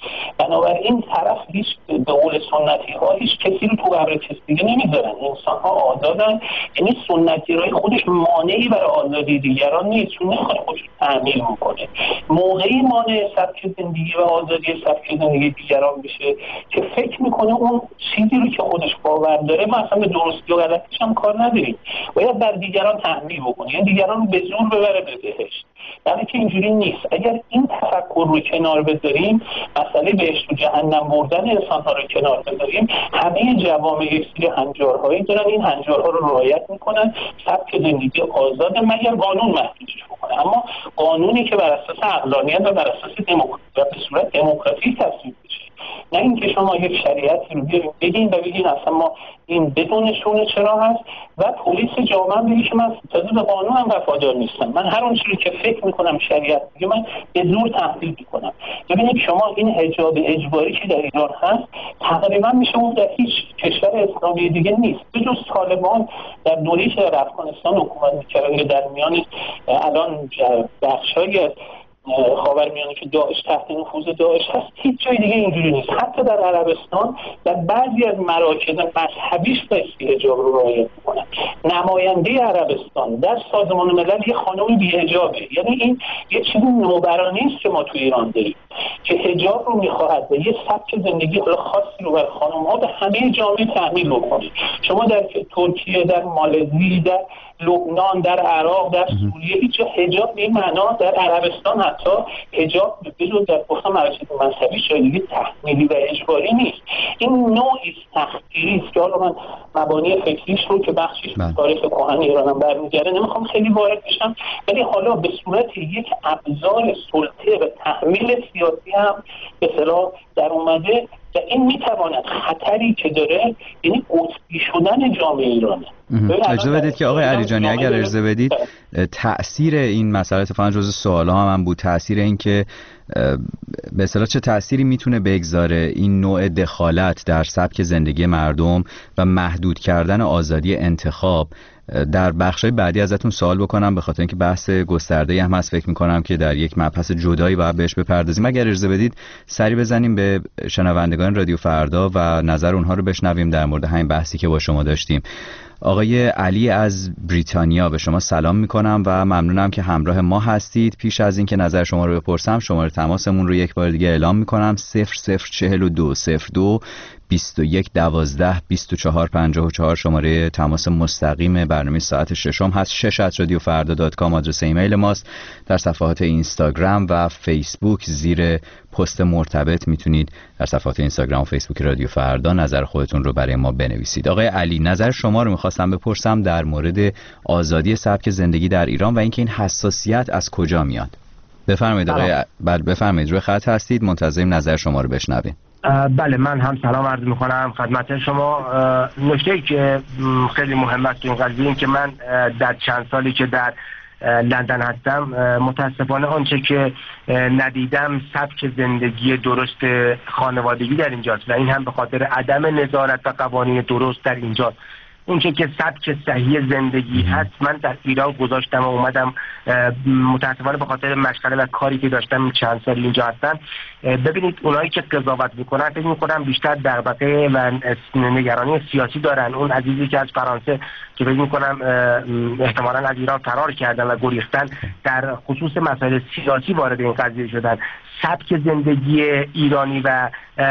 بنابراین طرف هیچ به قول سنتی ها هیچ کسی رو تو قبر کسی دیگه نمیذارن. انسان ها آزادن، یعنی سنت‌گرایی خودش مانعی برای آزادی دیگران نیست، چون نمیخواد خودش تعمیل میکنه. موقعی مانع سبک زندگی و آزادی سبک زندگی دیگران بشه که فکر میکنه اون چیزی رو که خودش باور داره ما اصلا به درستی و غلطیش هم کار نداریم، باید بر دیگران تحمیل بکنه، یعنی دیگران رو به زور ببره به بهشت. در که اینجوری نیست. اگر این تفکر رو کنار بذاریم، مسئله بهشت و جهنم بردن انسان‌ها رو کنار بذاریم، همه جوامع یک سری هنجارهایی دارن، این هنجارها رو رعایت میکنن، سبک زندگی آزاده مگر قانون محدودش بکنه. اما قانونی که بر اساس عقلانیت و بر اساس دموکراسی و به صورت دموکراتیک تصویب بشه، نه اینکه شما یک شریعتی رو بیاریم بگین و بگین اصلا ما این بدون شونه چرا هست و پلیس جامعه بگی که من تازه به قانون هم وفادار نیستم، من هر اون چیزی که فکر میکنم شریعت میگه من به زور تحمیل میکنم. ببینید شما این حجاب اجباری که در ایران هست تقریبا میشه اون در هیچ کشور اسلامی دیگه نیست، به جز طالبان در دوره‌ای که در افغانستان حکومت میکردن که در میان الان بخشایی از خاورمیانه که داعش تحت نفوذ داعش هست، هیچ جای دیگه اینجوری نیست. حتی در عربستان در بعضی از مراکز مذهبیش بایستی حجاب رو رعایت میکنن. نماینده عربستان در سازمان ملل یه خانم بی‌حجابه، یعنی این یه چیزی نوبرانه است که ما تو ایران داریم که حجاب رو میخواهد و یه سبک زندگی خاصی رو بر خانم‌ها به همه جامعه تحمیل بکنه. شما در ترکیه، در مالزی، در لبنان، در عراق، در سوریه هیچ حجاب به این معنا، در عربستان حتی حجاب به جز در گفتم مراکز مذهبی جای دیگه تحمیلی و اجباری نیست. این نوعی تحقیری است که حالا من مبانی فکریش رو که بخشیش تاریخ کهن ایرانم برمیگرده نمیخوام خیلی وارد بشم، ولی حالا به صورت یک ابزار سلطه و تحمیل سیاسی هم به اصطلاح در اومده و این میتواند خطری که داره، یعنی قطبی شدن جامعه ایرانه. اجازه بدید که آقای علیجانی اگر اجازه بدید تأثیر این مسئله اتفاقا جزو سوالا هم, هم بود، تأثیر این که به اصطلاح چه تأثیری میتونه بگذاره این نوع دخالت در سبک زندگی مردم و محدود کردن آزادی انتخاب. در بخشای بعدی ازتون سوال بکنم به خاطر اینکه بحث گسترده‌ای هم هست، فکر می‌کنم که در یک مبحث جدایی باید بهش بپردازیم. اگر اجازه بدید سری بزنیم به شنوندگان رادیو فردا و نظر اونها رو بشنویم در مورد همین بحثی که با شما داشتیم. آقای علی از بریتانیا، به شما سلام میکنم و ممنونم که همراه ما هستید. پیش از اینکه نظر شما رو بپرسم شماره تماسمون رو یک بار دیگه اعلام میکنم: صفر صفر چهل و دو صفر دو بیست و یک دوازده بیست و چهار پنجاه و چهار شماره تماس مستقیم برنامه ساعت ششم هست. شش ات رادیو فردا دات کام آدرس ایمیل ماست. در صفحات اینستاگرام و فیسبوک زیر پست مرتبط میتونید در صفحات اینستاگرام و فیسبوک رادیو فردا نظر خودتون رو برای ما بنویسید. آقای علی، نظر شما رو میخواستم بپرسم در مورد آزادی سبک زندگی در ایران و اینکه این حساسیت از کجا میاد. بفرمایید آقای بله بفرمایید، روی خط هستید، منتظریم نظر شما رو بشنویم. بله، من هم سلام عرض میکنم خدمت شما. نکته‌ای که خیلی مهم است این قضیه این که من در چند سالی که در لندن هستم متاسفانه آنچه که ندیدم سبک زندگی درست خانوادگی در اینجاست و این هم به خاطر عدم نظارت و قوانین درست در اینجاست. اونچه که سبک صحیح زندگی هست من در ایران گذاشتم و اومدم، متاسفانه به خاطر مشغله و کاری که داشتم چند سال اینجا هستم. ببینید اونایی که قضاوت میکنن فکر میکنم بیشتر دغدغه و نگرانی سیاسی دارن. اون عزیزی که از فرانسه که فکر میکنم احتمالاً از ایران فرار کردن و گریختن در خصوص مسائل سیاسی وارد این قضیه شدن. سبک زندگی ایرانی و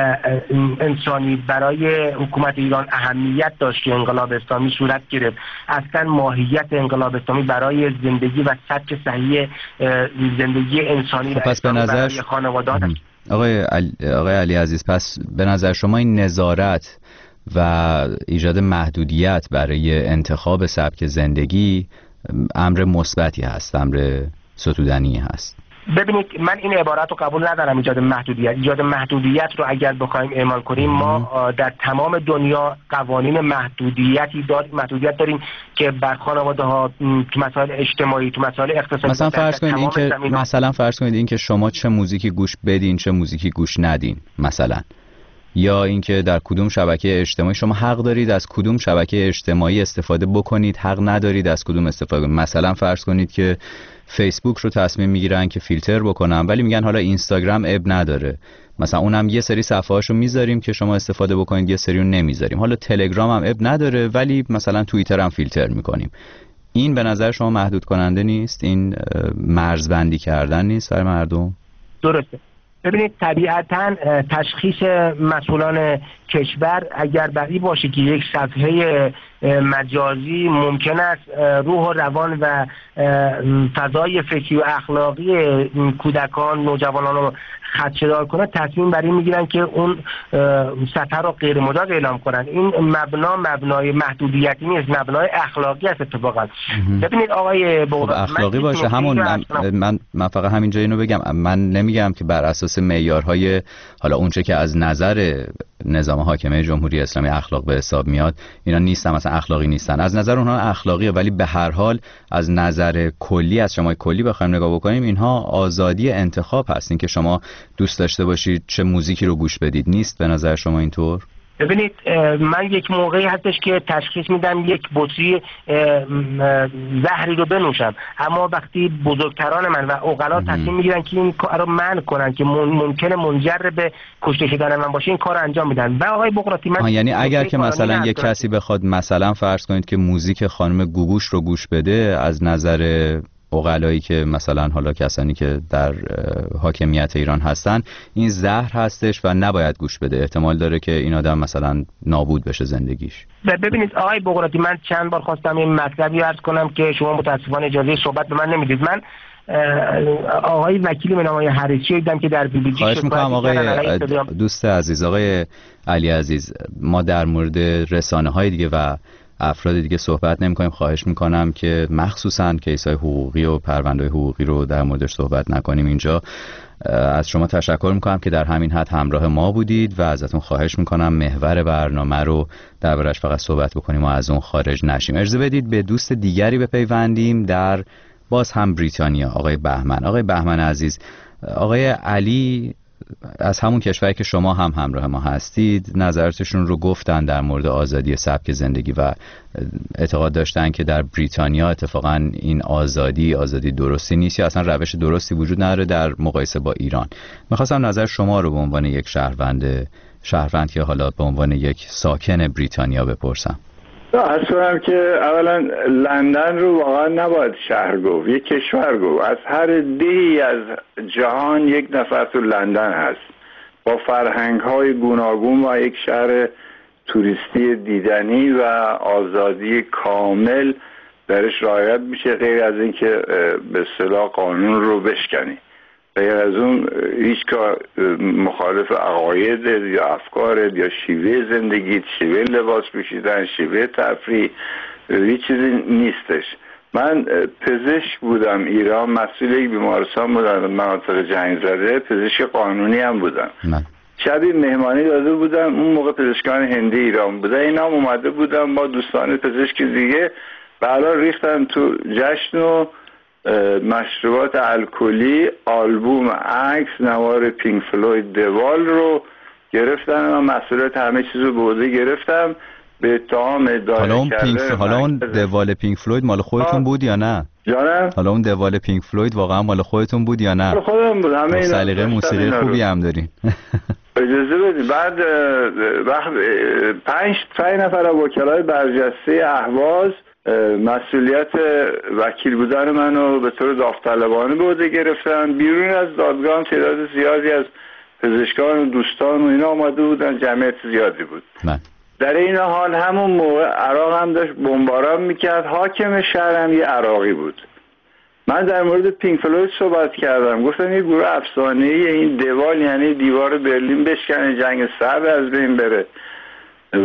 انسانی برای حکومت ایران اهمیت داشت که انقلاب اسلامی صورت گرفت. اصلا ماهیت انقلاب اسلامی برای زندگی و سبک صحیح زندگی انسانی خب پس به نظر خانواده آقای علی... آقای علی عزیز، پس به نظر شما این نظارت و ایجاد محدودیت برای انتخاب سبک زندگی امر مثبتی هست، امر ستودنی هست؟ ببینید من این عبارت رو قبول ندارم، ایجاد محدودیت. ایجاد محدودیت رو اگر بخوایم اعمال کنیم ما در تمام دنیا قوانین محدودیتی داریم، محدودیت داریم که بر خانواده ها تو مسائل اجتماعی، تو مسائل اقتصادی، مثلا فرض کنید این که مثلا فرض کنید این که شما چه موزیکی گوش بدین چه موزیکی گوش ندین مثلا، یا اینکه در کدوم شبکه اجتماعی شما حق دارید از کدوم شبکه اجتماعی استفاده بکنید، حق ندارید از کدوم استفاده کنید. مثلا فرض کنید که فیسبوک رو تصمیم میگیرن که فیلتر بکنن ولی میگن حالا اینستاگرام اب نداره، مثلا اونم یه سری صفحه‌هاشو میذاریم که شما استفاده بکنید، یه سری رو نمیذاریم. حالا تلگرام هم اب نداره ولی مثلا توییتر هم فیلتر میکنیم. این به نظر شما محدود کننده نیست؟ این مرزبندی کردن نیست برای مردم؟ درسته. ببینید طبیعتاً تشخیص مسئولان کشور اگر بری باشه که یک صفحه مجازی ممکن است روح و روان و فضای فکری و اخلاقی کودکان نوجوانان رو خدشه‌دار کنه، تصمیم بر این میگیرن که اون صفحه رو غیر مجاز اعلام کنن. این مبنا مبنای محدودیتی نیست، مبنای اخلاقی است اتفاقا. ببینید آقای خب اخلاقی باشه همون من, من من فقط همینجا اینو بگم، من نمیگم که بر اساس معیارهای حالا اونچه که از نظر نظام حاکمه جمهوری اسلامی اخلاق به حساب میاد اینا نیستن، مثلا اخلاقی نیستن، از نظر اونها اخلاقیه، ولی به هر حال از نظر کلی از شما کلی بخوایم نگاه بکنیم اینها آزادی انتخاب هستین که شما دوست داشته باشید چه موزیکی رو گوش بدید. نیست به نظر شما اینطور؟ ببینید من یک موقعی هستش که تشخیص میدم یک بطری زهری رو بنوشم، اما وقتی بزرگتران من و عقلا تصمیم میگیرن که این کار رو منع کنن که ممکنه منجر به کشته شدن من باشه این کار رو انجام میدن. و آقای بقراطی من یعنی اگر که مثلا یک کسی بخواد مثلا فرض کنید که موزیک خانم گوگوش رو گوش بده، از نظر عقلایی که مثلا حالا کسانی که در حاکمیت ایران هستن این زهر هستش و نباید گوش بده، احتمال داره که این آدم مثلا نابود بشه زندگیش. ببینید آقای بقراطی من چند بار خواستم این مطلبی عرض کنم که شما متاسفانه اجازه صحبت به من نمیدید. من آقای وکیل به نام آقای حریصی دیدم که در بی بی جی خواهش میکنم آقای دوست عزیز، آقای علی عزیز، ما در مورد رسانه های دیگه و افراد دیگه صحبت نمی کنیم. خواهش میکنم که مخصوصاً کیس‌های حقوقی و پرونده‌های حقوقی رو در موردش صحبت نکنیم اینجا. از شما تشکر میکنم که در همین حد همراه ما بودید و ازتون خواهش میکنم محور برنامه رو دربارش فقط صحبت بکنیم و از اون خارج نشیم. اجازه بدید به دوست دیگری بپیوندیم در باز هم بریتانیا، آقای بهمن. آقای بهمن عزیز، آقای علی از همون کشوری که شما هم همراه ما هستید نظراتشون رو گفتن در مورد آزادی سبک زندگی و اعتقاد داشتن که در بریتانیا اتفاقا این آزادی آزادی درستی نیست یا اصلا روش درستی وجود نداره در مقایسه با ایران. میخواستم نظر شما رو به عنوان یک شهروند شهروند یا حالا به عنوان یک ساکن بریتانیا بپرسم. اصلا که اولا لندن رو واقعا نباید شهر گفت، یک کشور گفت. از هر دهی از جهان یک نفر تو لندن هست با فرهنگ های گوناگون و یک شهر توریستی دیدنی و آزادی کامل درش رعایت میشه، غیر از اینکه به اصطلاح قانون رو بشکنی. غیر از اون هیچ کار مخالف عقاید یا افکار یا شیوه زندگی، شیوه لباس پوشیدن، شیوه تفریح، هیچ چیزی نیستش. من پزشک بودم ایران، مسئول یک بیمارستان بودم مناطق جنگ زده، پزشک قانونی هم بودم. من شبی مهمانی داده بودم، اون موقع پزشکان هندی ایران بودن، اینا هم اومده بودم با دوستان پزشک دیگه، بعدا ریختن تو جشن و مشروبات الکلی، آلبوم، عکس، نوار پینک فلوید، دوال رو گرفتن و مسئولیت همه چیز رو به عهده گرفتم به اتهام دایره حالا اون پینک ف... حالا اون دوال پینک فلوید مال خودتون بود یا نه؟ جانم؟ حالا اون دوال پینک فلوید واقعا مال خودتون بود یا نه؟ مال خودم بود. همه اینا سلیقه موسیقی خوبی هم دارین. اجازه بدید بعد وقت پنج پنج نفر از وکلای برجسته اهواز مسئولیت وکیل بودن منو به طور داوطلبانه به عهده گرفتن. بیرون از دادگاه تعداد زیادی از پزشکان و دوستان و اینا آمده بودن، جمعیت زیادی بود. من. در این حال همون موقع عراق هم داشت بمباران میکرد، حاکم شهر هم یه عراقی بود. من در مورد پینک فلوید صحبت کردم، گفتم یه گروه افسانه‌ای، این دیوال یعنی دیوار برلین بشکنه، جنگ سرد از بین بره. و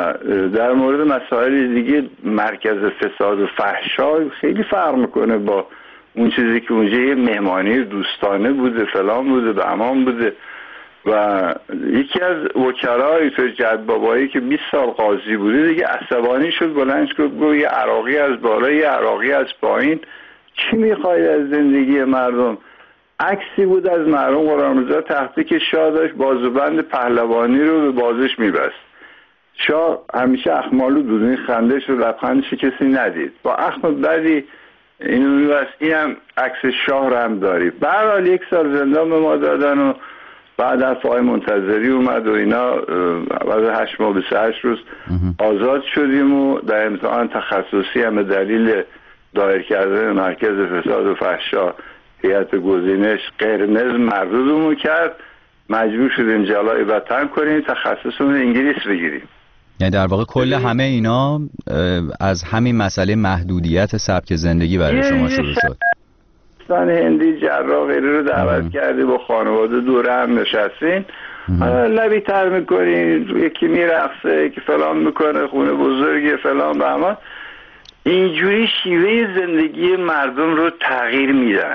در مورد مسائل دیگه مرکز فساد و فحشا خیلی فرق میکنه با اون چیزی که اونجا یه مهمانی دوستانه بوده، فلان بوده، بهمان بوده. و یکی از وکلای تو جد بابایی که بیست سال قاضی بوده دیگه عصبانی شد، بلند شد گفت یه عراقی از بالا یه عراقی از پایین، چی میخواید از زندگی مردم؟ عکسی بود از مرحوم غلامرضا تختی که شاه داشت بازوبند پهلوانی رو به بازش میبست. شاه همیشه اخمالو بود، این خندش رو لبخندش کسی ندید، با اخم بدی اینو میبست. اینم عکس شاه رو هم داری. به هر حال یک سال زندان به ما دادن و بعد از فای منتظری اومد و اینا، بعد هشت ماه بیست و هشت روز آزاد شدیم و در امتحان تخصصی هم به دلیل دایر کردن مرکز فساد و فحشا هیئت گزینش قرمز مردودمون کرد، مجبور شدیم جلای وطن کنیم، تخصصمون انگلیس بگیریم. یعنی در واقع کل همه اینا از همین مسئله محدودیت سبک زندگی برای شما شروع شد. دوستان هندی جراح غیره رو دعوت کردی، با خانواده دوره هم نشستین، لبی تر میکنین، یکی میرقصه یکی فلان میکنه، خونه بزرگی فلان به اما اینجوری شیوه زندگی مردم رو تغییر میدن.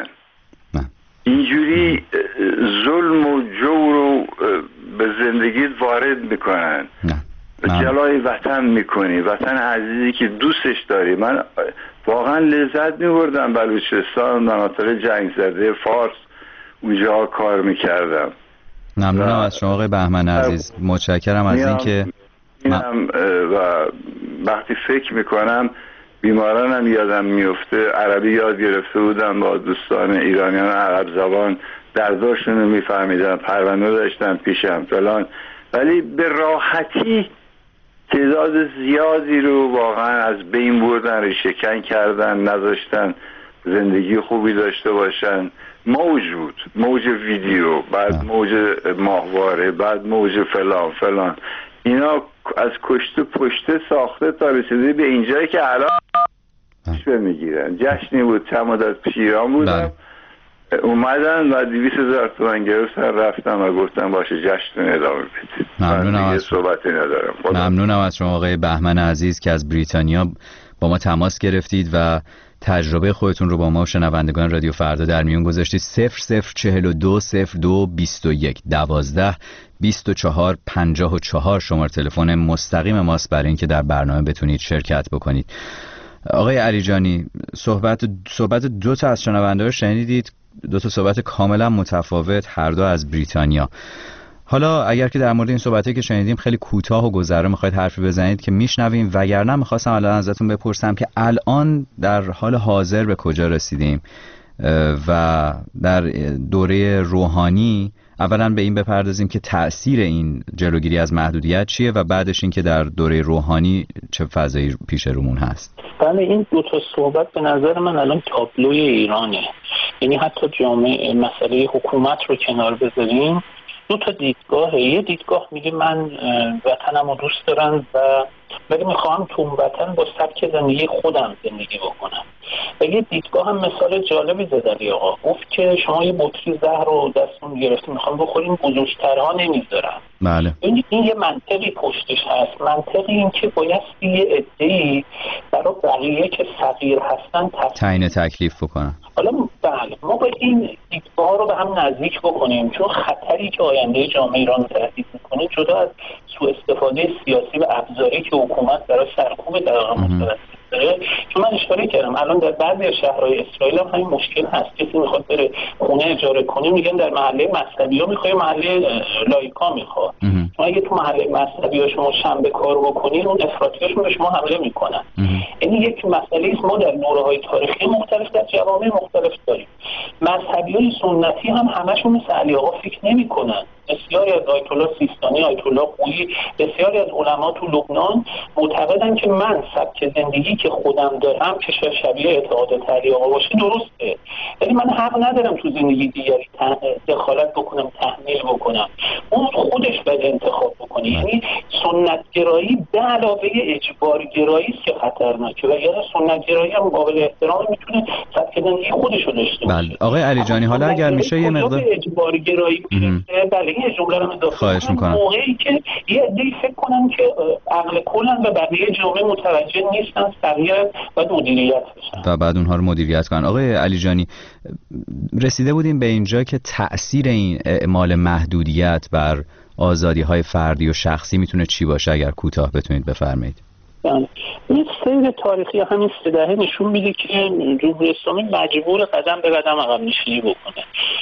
اینجوری ظلم و جور رو به زندگیت وارد میکنن. جلای وطن میکنی، وطن عزیزی که دوستش داری. من واقعا لذت میبردم بلوچستان، مناطق جنگ زده فارس، اونجا کار میکردم. ممنونم از شما آقای بهمن عزیز، متشکرم از این که اینم و وقتی فکر میکنم بیمارانم یادم میفته، عربی یاد گرفته بودم با دوستان ایرانیان عرب زبان، درداشون رو میفهمیدم، پرونده داشتم پیشم فلان، ولی به راحتی تعداد زیادی رو واقعا از بین بردن، ریشه‌کن کردن، نذاشتن زندگی خوبی داشته باشن. موج بود، موج ویدیو، بعد موج ماهواره، بعد موج فلان فلان، اینا از کشته پشته ساخته تا رسیده به اینجایی که الان جشن میگیرن. جشنی بود چند مدت پیش ایران بودم، اومدن و دویست هزار تومن گرفتن، رفتم و گفتم باشه جشن ادامه بدید. ممنونم از صحبتی ندارم. ممنونم از شما آقای بهمن عزیز که از بریتانیا با ما تماس گرفتید و تجربه خودتون رو با ما و شنوندگان رادیو فردا در میون گذاشتید. صفر صفر چهل و دو صفر دو بیست و یک دوازده بیست و چهار پنجاه و چهار شماره تلفن مستقیم ماست برای اینکه در برنامه بتونید شرکت بکنید. آقای علیجانی، صحبت صحبت دو تا از شنونده رو شنیدید، دو تا صحبت کاملا متفاوت، هر دو از بریتانیا. حالا اگر که در مورد این صحبتی که شنیدیم خیلی کوتاه و گذرا میخواید حرفی بزنید که میشنویم، وگرنه میخواستم الان ازتون بپرسم که الان در حال حاضر به کجا رسیدیم و در دوره روحانی اولا به این بپردازیم که تأثیر این جلوگیری از محدودیت چیه و بعدش این که در دوره روحانی چه فضایی پیش رومون هست. بله، این دو تا صحبت به نظر من الان تابلوی ایرانه. یعنی حتی جامعه مسئله حکومت رو کنار بذاریم، دو تا دیدگاهه. یه دیدگاه میگه من وطنم رو دوست دارم و ولی میخوام تو وطن با سبک زندگی خودم زندگی بکنم. و یه دیدگاه هم مثال جالبی زد علی آقا، گفت که شما یه بطری زهر رو دستون گرفتیم میخوام بخوریم، بزرگترها نمیذارم. بله. این این یه منطقی پشتش هست. منطقی این که باید یه عده‌ای برای بقیه که فقیر هستن تعیین تکلیف بکنن. حالا بله، ما باید این دیدگاه رو به هم نزدیک بکنیم، چون خطری که آینده جامعه ایران تهدید میکنه جدا از سوء استفاده سیاسی و ابزاری که حکومت برای سرکوب دقایق مختلف داره. چون من اشاره کردم الان در بعضی از شهرهای اسرائیل هم همین مشکل هست، کسی میخواد بره خونه اجاره کنه میگن در محله مذهبی ها میخواد، محله لایکا میخواد. چون اگه تو محله مذهبی ها شما شنبه کار بکنین اون افراطیاشون به شما حمله میکنن. یعنی یک مسئله است ما در دوره‌های تاریخی مختلف در جوامع مختلف داریم. مذهبیای سنتی هم همشون مثل علی آقا فکر نمیکنن. بسیاری از آیت الله سیستانی، آیت الله خویی، بسیاری از علما تو لبنان معتقدن که من سبک زندگی که خودم دارم که شبیه اعتقادات علی آقا باشه درسته، ولی من حق ندارم تو زندگی دیگری دخالت بکنم، تحمیل بکنم. اون خودش باید انتخاب بکنه. یعنی سنت گرایی به علاوه اجبار گرایی است که خطرناکه. که وگرنه سنت گرایی هم قابل احترام میتونه سبک زندگی خودش رو داشته باشه. بله آقای علی جانی، حالا اگر میشه یه مقدار اجباری گرایی میشه، بله این جمله رو اضافه خواهش میکنم. موقعی که یه عده‌ای فکر کنن که عقل کلن و بقیه جامعه متوجه نیستن، تغییر باید مدیریت بشن و بعد اونها رو مدیریت کنن. آقای علی جانی، رسیده بودیم به اینجا که تأثیر این اعمال محدودیت بر آزادی‌های فردی و شخصی میتونه چی باشه؟ اگر کوتاه بتونید بفرمایید. این سیر تاریخی همین سه دهه نشون میده که جمهوری اسلامی مجبور قدم به قدم عقب نشینی بکنه.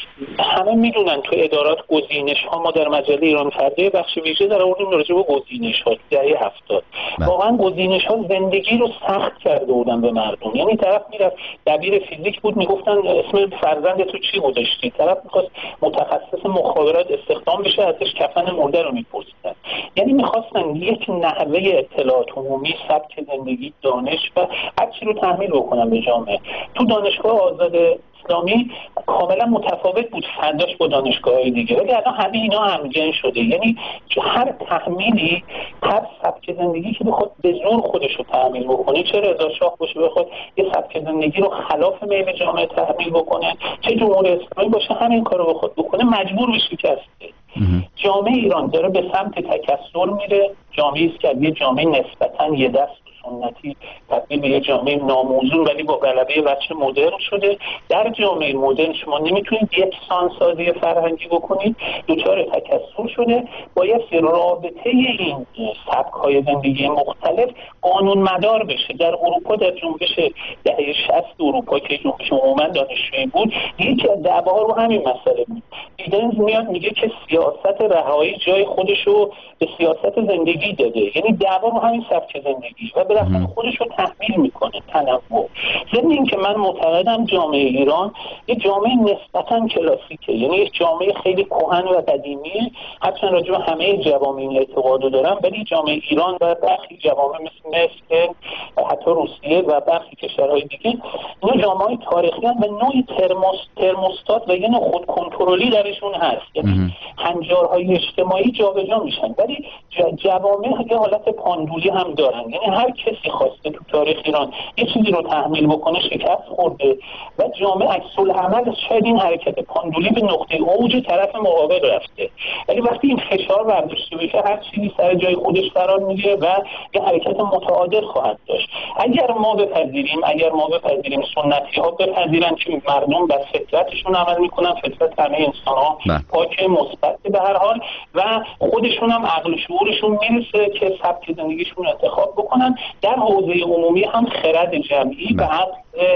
همه میدونن تو ادارات گزینش ها، ما در مجله ایران فردا بخش ویژه در آوردیم راجع به گزینش ها دهه هفتاد. واقعا گزینش ها زندگی رو سخت کرده بودن به مردم. یعنی طرف میرفت دبیر فیزیک بود میگفتن اسم فرزند تو چی گذاشتی، طرف میخواست متخصص مخابرات استخدام بشه ازش کفن مرده رو میپرسیدن. یعنی میخواستن یک نحوه اطلاعات عمومی، سبک زندگی، دانش و هر چی رو تحمیل بکنن به جامعه. تو دانشگاه آزاد اسلامی کاملا متفاوت بود فرداش با دانشگاه‌های دیگه، ولی الان همه اینا همگن شده. یعنی هر تحمیلی، هر سبک زندگی که بخواد به زور خودش رو تحمیل بکنه، چه رضا شاه باشه بخواد یه سبک زندگی رو خلاف میل جامعه تحمیل بکنه، چه جمهوری اسلامی باشه همین کارو بخواد بکنه، مجبور به شکسته. جامعه ایران داره به سمت تکثر میره. جامعه‌ای است که یه جامعه نسبتاً یه دست سنتی تبدیل به یه جامعه ناموزون ولی با غلبه وجه مدرن شده. در جامعه مدرن شما نمیتونید یکسان سازی فرهنگی بکنید، دچار تکثر شده. بایستی رابطه این سبک‌های زندگی مختلف قانون مدار بشه. در اروپا، در جنبش دهه شصت اروپا که جنبش عموما دانشجویی بود، یکی از دعواها رو همین مسئله بود. دیدنز میاد میگه که سیاست رهایی جای خودشو به سیاست زندگی داده. یعنی دعوا رو همین سبک زندگی و بالاخره خودش رو تحمیل میکنه، تنوع. ضمن این که من معتقدم جامعه ایران یه جامعه نسبتاً کلاسیکه، یعنی یه جامعه خیلی کهن و قدیمیه. هرچند راجع به همه جوامع این اعتقادو دارم، ولی جامعه ایران و برخی جوامع مثل مصر، حتی روسیه و برخی کشورهای دیگه، اینا جامعه تاریخی هستند و نوعی ترموس ترموستات و یه نوع خود کنترلی درشون هست. یعنی هنجارهای اجتماعی جابجا میشن، ولی جوامع یه حالت پاندولی هم دارن. یعنی هر کسی خواسته تو تاریخ ایران یه چیزی رو تحمیل بکنه شکست خورده و جامعه عکس العمل شاید این حرکت پاندولی به نقطه اوج طرف مقابل رفته. ولی وقتی این فشار برداشته بشه هر چیزی سر جای خودش قرار میگیره و یه حرکت متعادل خواهد داشت. اگر ما بپذیریم اگر ما بپذیریم سنتی ها بپذیرن که مردم بر فطرتشون عمل میکنن، فطرت همه انسان ها پاک مثبت به هر حال، و خودشون هم عقل و شعورشون میرسه که سبک زندگیشون انتخاب بکنن، در حوزه عمومی هم خرد جمعی و عقل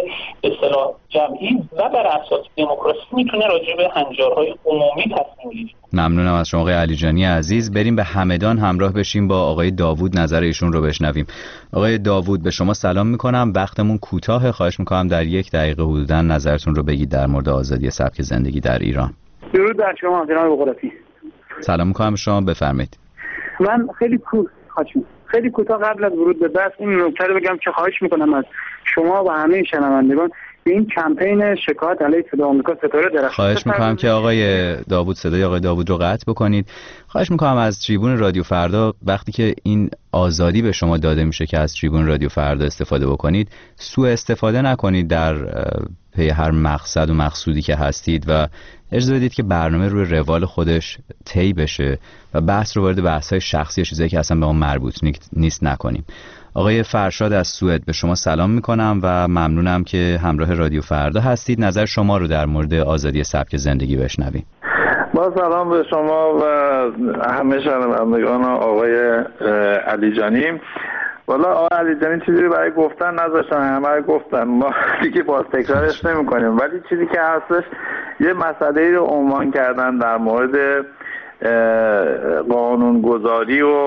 به اصطلاح جمعی و بر اساس دموکراسی میتونه راجع به هنجارهای عمومی تصمیم گیری. ممنونم از شما آقای علی جانی عزیز. بریم به همدان همراه بشیم با آقای داوود، نظر ایشون رو بشنویم. آقای داوود، به شما سلام میکنم. وقتمون کوتاه، خواهش میکنم در یک دقیقه حدوداً نظرتون رو بگید در مورد آزادی سبک زندگی در ایران. درود بر شما جناب بقراتی. سلام میکنم شما، بفرمایید. من خیلی کو... خیلی کوتاه قبل از ورود به بحث این نکته رو بگم که خواهش میکنم از شما و همه شنوندگان به این کمپین شکایت علیه صدا آمریکا ستاره درخواست خواهش میکنم که آقای داوود صدای آقای داوود رو قطع بکنید. خواهش میکنم از تریبون رادیو فردا وقتی که این آزادی به شما داده میشه که از تریبون رادیو فردا استفاده بکنید، سوء استفاده نکنید در پی هر مقصد و مقصودی که هستید و اجازه بدید که برنامه روی روال خودش طی بشه و بحث رو وارد بحث‌های شخصی، چیزایی که اصلا به ما مربوط نیست نکنیم. آقای فرشاد از سوئد، به شما سلام میکنم و ممنونم که همراه رادیو فردا هستید. نظر شما رو در مورد آزادی سبک زندگی بشنویم. با سلام به شما و همه شنوندگان آقای علی جانی. والا آقای علی جانی چیزی رو برای گفتن نذاشتن، همه گفتن، ما دیگه باز تکرارش نمی کنیم، ولی چیزی که هستش یه مسئله رو عنوان کردن در مورد قانون گذاری و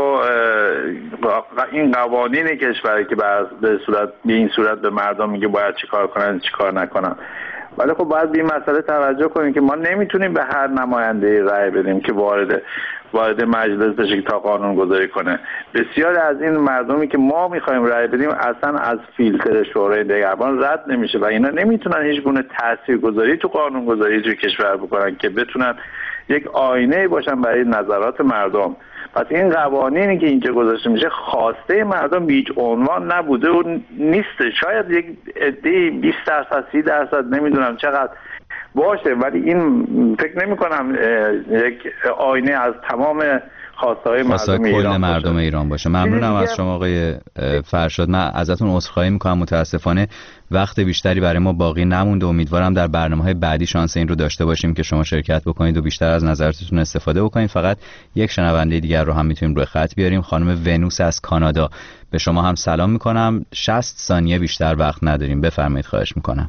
این قوانین کشوری که به صورت به این صورت به مردم میگه باید چی کار کنن چی کار نکنن. ولی خب باید به این مسئله توجه کنیم که ما نمیتونیم به هر نماینده رأی بدیم که وارد وارد مجلس بشه که تا قانون گذاری کنه. بسیار از این مردمی که ما میخوایم رأی بدیم اصلا از فیلتر شورای نگهبان رد نمیشه و اینا نمیتونن هیچ گونه تاثیرگذاری تو قانون گذاری تو کشور بکنن که بتونن یک آینه باشن برای نظرات مردم. پس این قوانینی که اینجا گذاشته میشه خواسته مردم به هیچ عنوان نبوده و نیسته. شاید یک عده بیست درصد سی درصد نمیدونم چقدر باشه، ولی این فکر نمی کنم یک آینه از تمام خواستهای مردم ایران مردم باشه. ایران باشه. ممنونم از شما آقای فرشاد. من ازتون عذرخواهی میکنم، متاسفانه وقت بیشتری برای ما باقی نمونده. امیدوارم در برنامه‌های بعدی شانس این رو داشته باشیم که شما شرکت بکنید و بیشتر از نظراتتون استفاده بکنید. فقط یک شنونده دیگر رو هم میتونیم روی خط بیاریم، خانم ونوس از کانادا. به شما هم سلام میکنم. شصت ثانیه بیشتر وقت نداریم، بفرمایید خواهش میکنم.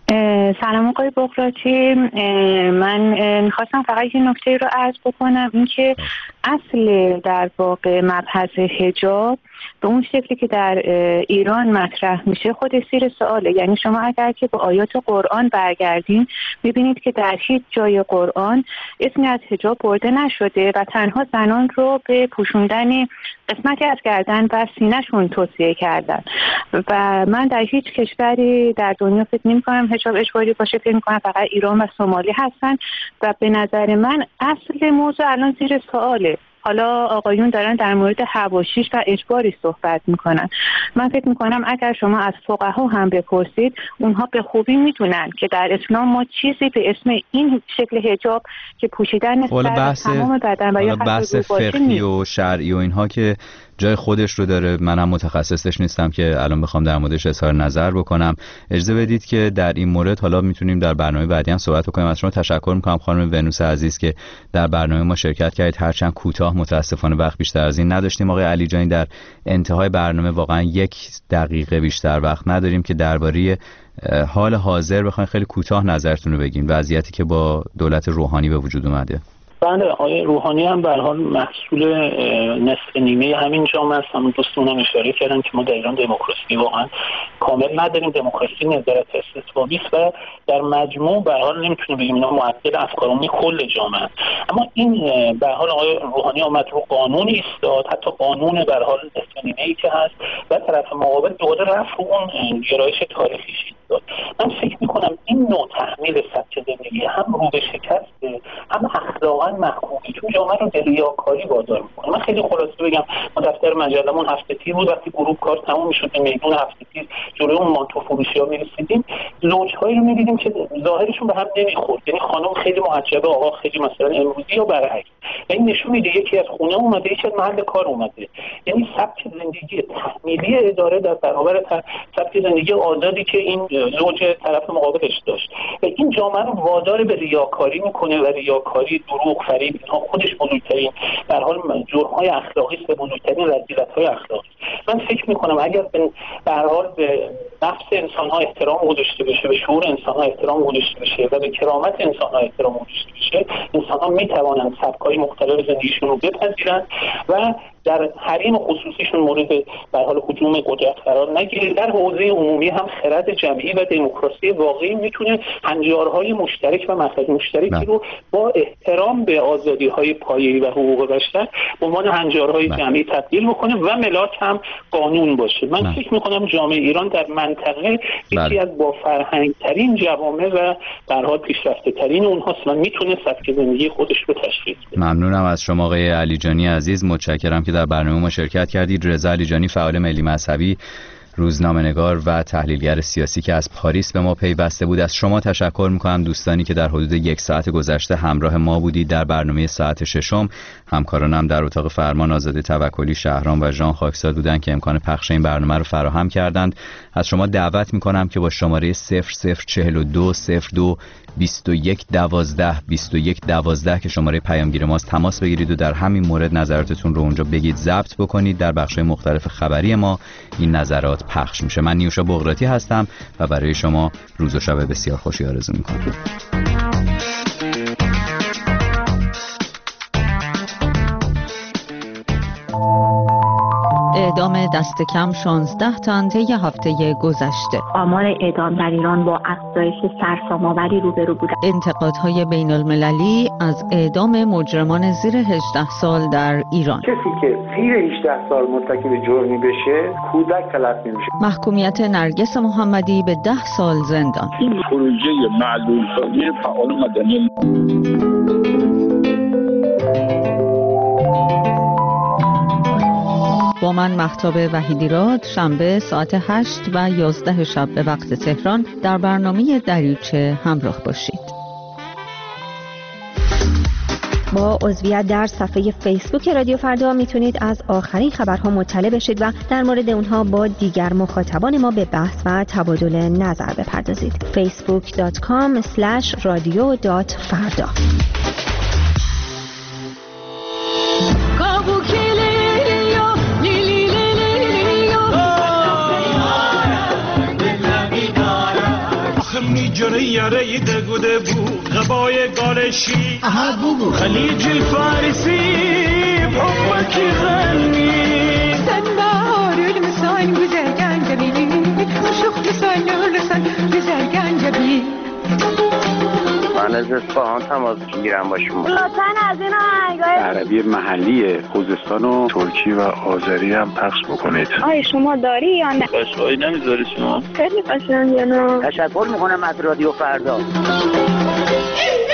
سلام آقای بغراتی، من میخواستم فقط یه نکته رو عرض بکنم، اینکه اصل در واقع مبحث حجاب به اون شکلی که در ایران مطرح میشه خود زیر سواله. یعنی شما اگر که به آیات قرآن برگردین میبینید که در هیچ جای قرآن اسمی از حجاب برده نشده و تنها زنان رو به پوشوندن قسمتی از گردن و سینه‌شون توصیه کردن و من در هیچ کشوری در دنیا فکر نمی‌کنم حجاب اجباری باشه. فکر می‌کنم فقط ایران و سومالی هستن و به نظر من اصل موضوع الان زیر سواله. حالا آقایون دارن در مورد حواشیش و اجباری صحبت میکنن. من فکر میکنم اگر شما از فقها هم بپرسید اونها به خوبی میدونن که در اسلام ما چیزی به اسم این شکل حجاب که پوشیدن سر تمام بدن و یا بحث فقهی و شرعی و اینها که جای خودش رو داره. منم متخصصش نیستم که الان بخوام در موردش اظهار نظر بکنم. اجازه بدید که در این مورد حالا میتونیم در برنامه بعدی هم صحبت کنیم. از شما تشکر میکنم خانم ونوس عزیز که در برنامه ما شرکت کردید، هرچند کوتاه، متاسفانه وقت بیشتر از این نداشتیم. آقای علیجانی، در انتهای برنامه واقعا یک دقیقه بیشتر وقت نداریم که درباره حال حاضر بخواید خیلی کوتاه نظرتون رو بگین، وضعیتی که با دولت روحانی به وجود اومده. بله، آقای روحانی هم به هر حال محصول نصف نیمه همین جامعه است. همون دوستون هم اشاره کردن که ما در ایران دموکراسی واقعا کامل نداریم، دموکراسی نظارت استثبابی است و در مجموع به هر حال نمیتونیم بگیم اینا معدل افکار عمومی کل جامعه. اما این به هر حال آقای روحانی آمد رو قانونی ایستاد، حتی قانون به هر حال نصف نیمه‌ای که هست و طرف مقابل دوباره رفت رو اون گرایش تاریخیش ایستاد. من فکر می‌کنم این نوع تحمیل سبک زندگی هم رو به شکست هم اخلاقا محکومی چون جامعه رو به ریاکاری وادار میکنه. من خیلی خلاصه بگم، ما دفتر مجلمون هفته تیر بود، وقتی گروه کار تموم میشد به میدون هفته تیر جلوی اون مانتو فروشی ها میرسیدیم، زوجهایی رو میدیدیم که ظاهرشون به هم نمیخورد. یعنی خانم خیلی محجبه، آقا خیلی مثلا امروزی یا برعکس. و این نشون میده یکی از خونه اومده، یکی از محل کار اومده. یعنی سبک زندگی تحمیلی اداره در برابر سبک زندگی آزادی که این زوج طرف مقابلش داشت. و این جامعه رو وادار به ریاکاری میکنه و ریاکاری، دروغ، فریب، اینها خودش بزرگترین در حال جرم‌های اخلاقی است، بزرگترین رذیلت‌های اخلاقی. من فکر می‌کنم اگر به هر حال به نفس انسان‌ها احترام گذاشته بشه، به شعور انسان‌ها احترام گذاشته بشه و به کرامت انسان‌ها احترام گذاشته بشه، انسان‌ها می‌توانند سبک‌های مختلف زندگیشون رو بپذیرند و در حریم خصوصیشون مورد به حال هجوم قدرت قرار نگیره. در حوزه عمومی هم خرد جمعی و دموکراسی واقعی میتونه هنجارهای مشترک و مخرج مشترکی رو با احترام به آزادی‌های پایه‌ای و حقوق بشر به عنوان هنجارهای جمعی تبدیل بکنه و ملاک هم قانون باشه. من نه. فکر می‌کنم جامعه ایران در منطقه یکی از با فرهنگ‌ترین جوامع و در حال پیشرفته‌ترین اونهاست و میتونه سبک زندگی خودش رو تشخیص بده. ممنونم از شما آقای علیجانی عزیز، متشکرم که در برنامه ما شرکت کردید. رضا علیجانی، فعال ملی مذهبی، روزنامه‌نگار و تحلیلگر سیاسی که از پاریس به ما پیوسته بود. از شما تشکر می‌کنم دوستانی که در حدود یک ساعت گذشته همراه ما بودید در برنامه ساعت ششم. همکارانم در اتاق فرمان آزاده توکلی، شهرام و ژان خاکساد بودند که امکان پخش این برنامه رو فراهم کردند. از شما دعوت می‌کنم که با شماره صفر صفر چهل و دو صفر دو بیست و یک دوازده بیست و یک دوازده که شماره پیامگیر ماست تماس بگیرید و در همین مورد نظراتتون رو اونجا بگید، ضبط بکنید. در بخش‌های مختلف خبری ما این نظرات پخش میشه. من نیوشا بغراتی هستم و برای شما روز و شب بسیار خوشی آرزو میکنم. اعدام دست کم شانزده تن طی هفته گذشته. آمار اعدام در ایران با افزایش سرسام‌آوری روبرو بود. انتقادهای بین المللی از اعدام مجرمان زیر هجده سال در ایران. کسی که زیر هجده سال مرتکب جرمی بشه کودک تلقی میشه. محکومیت نرگس محمدی به ده سال زندان. این پروژه معلول سازی فعال مدنی با من مهتاب وحیدیراد شنبه ساعت هشت و یازده شب به وقت تهران در برنامه دریچه همراه باشید. با عضویت در صفحه فیسبوک رادیو فردا میتونید از آخرین خبرها مطلع بشید و در مورد اونها با دیگر مخاطبان ما به بحث و تبادل نظر بپردازید. فیسبوک دات کام اسلش رادیو دات فردا. جره یاره دگوده بود غبای گالشی خلیج الفارسی بحبك غني سنبار المسان بزرگان جبیلی شخص سالو رسان بزرگان جبیلی. من از اصفهان تماس میگیرم با شما. لطفاً از این آهنگای عربی محلی خوزستان و ترکی و آذری هم پخش بکنید. آی شما داری یا نه؟ قشقایی نمیذاری شما؟ خیلی قشنگه نه. تشکر میکنم از رادیو فردا.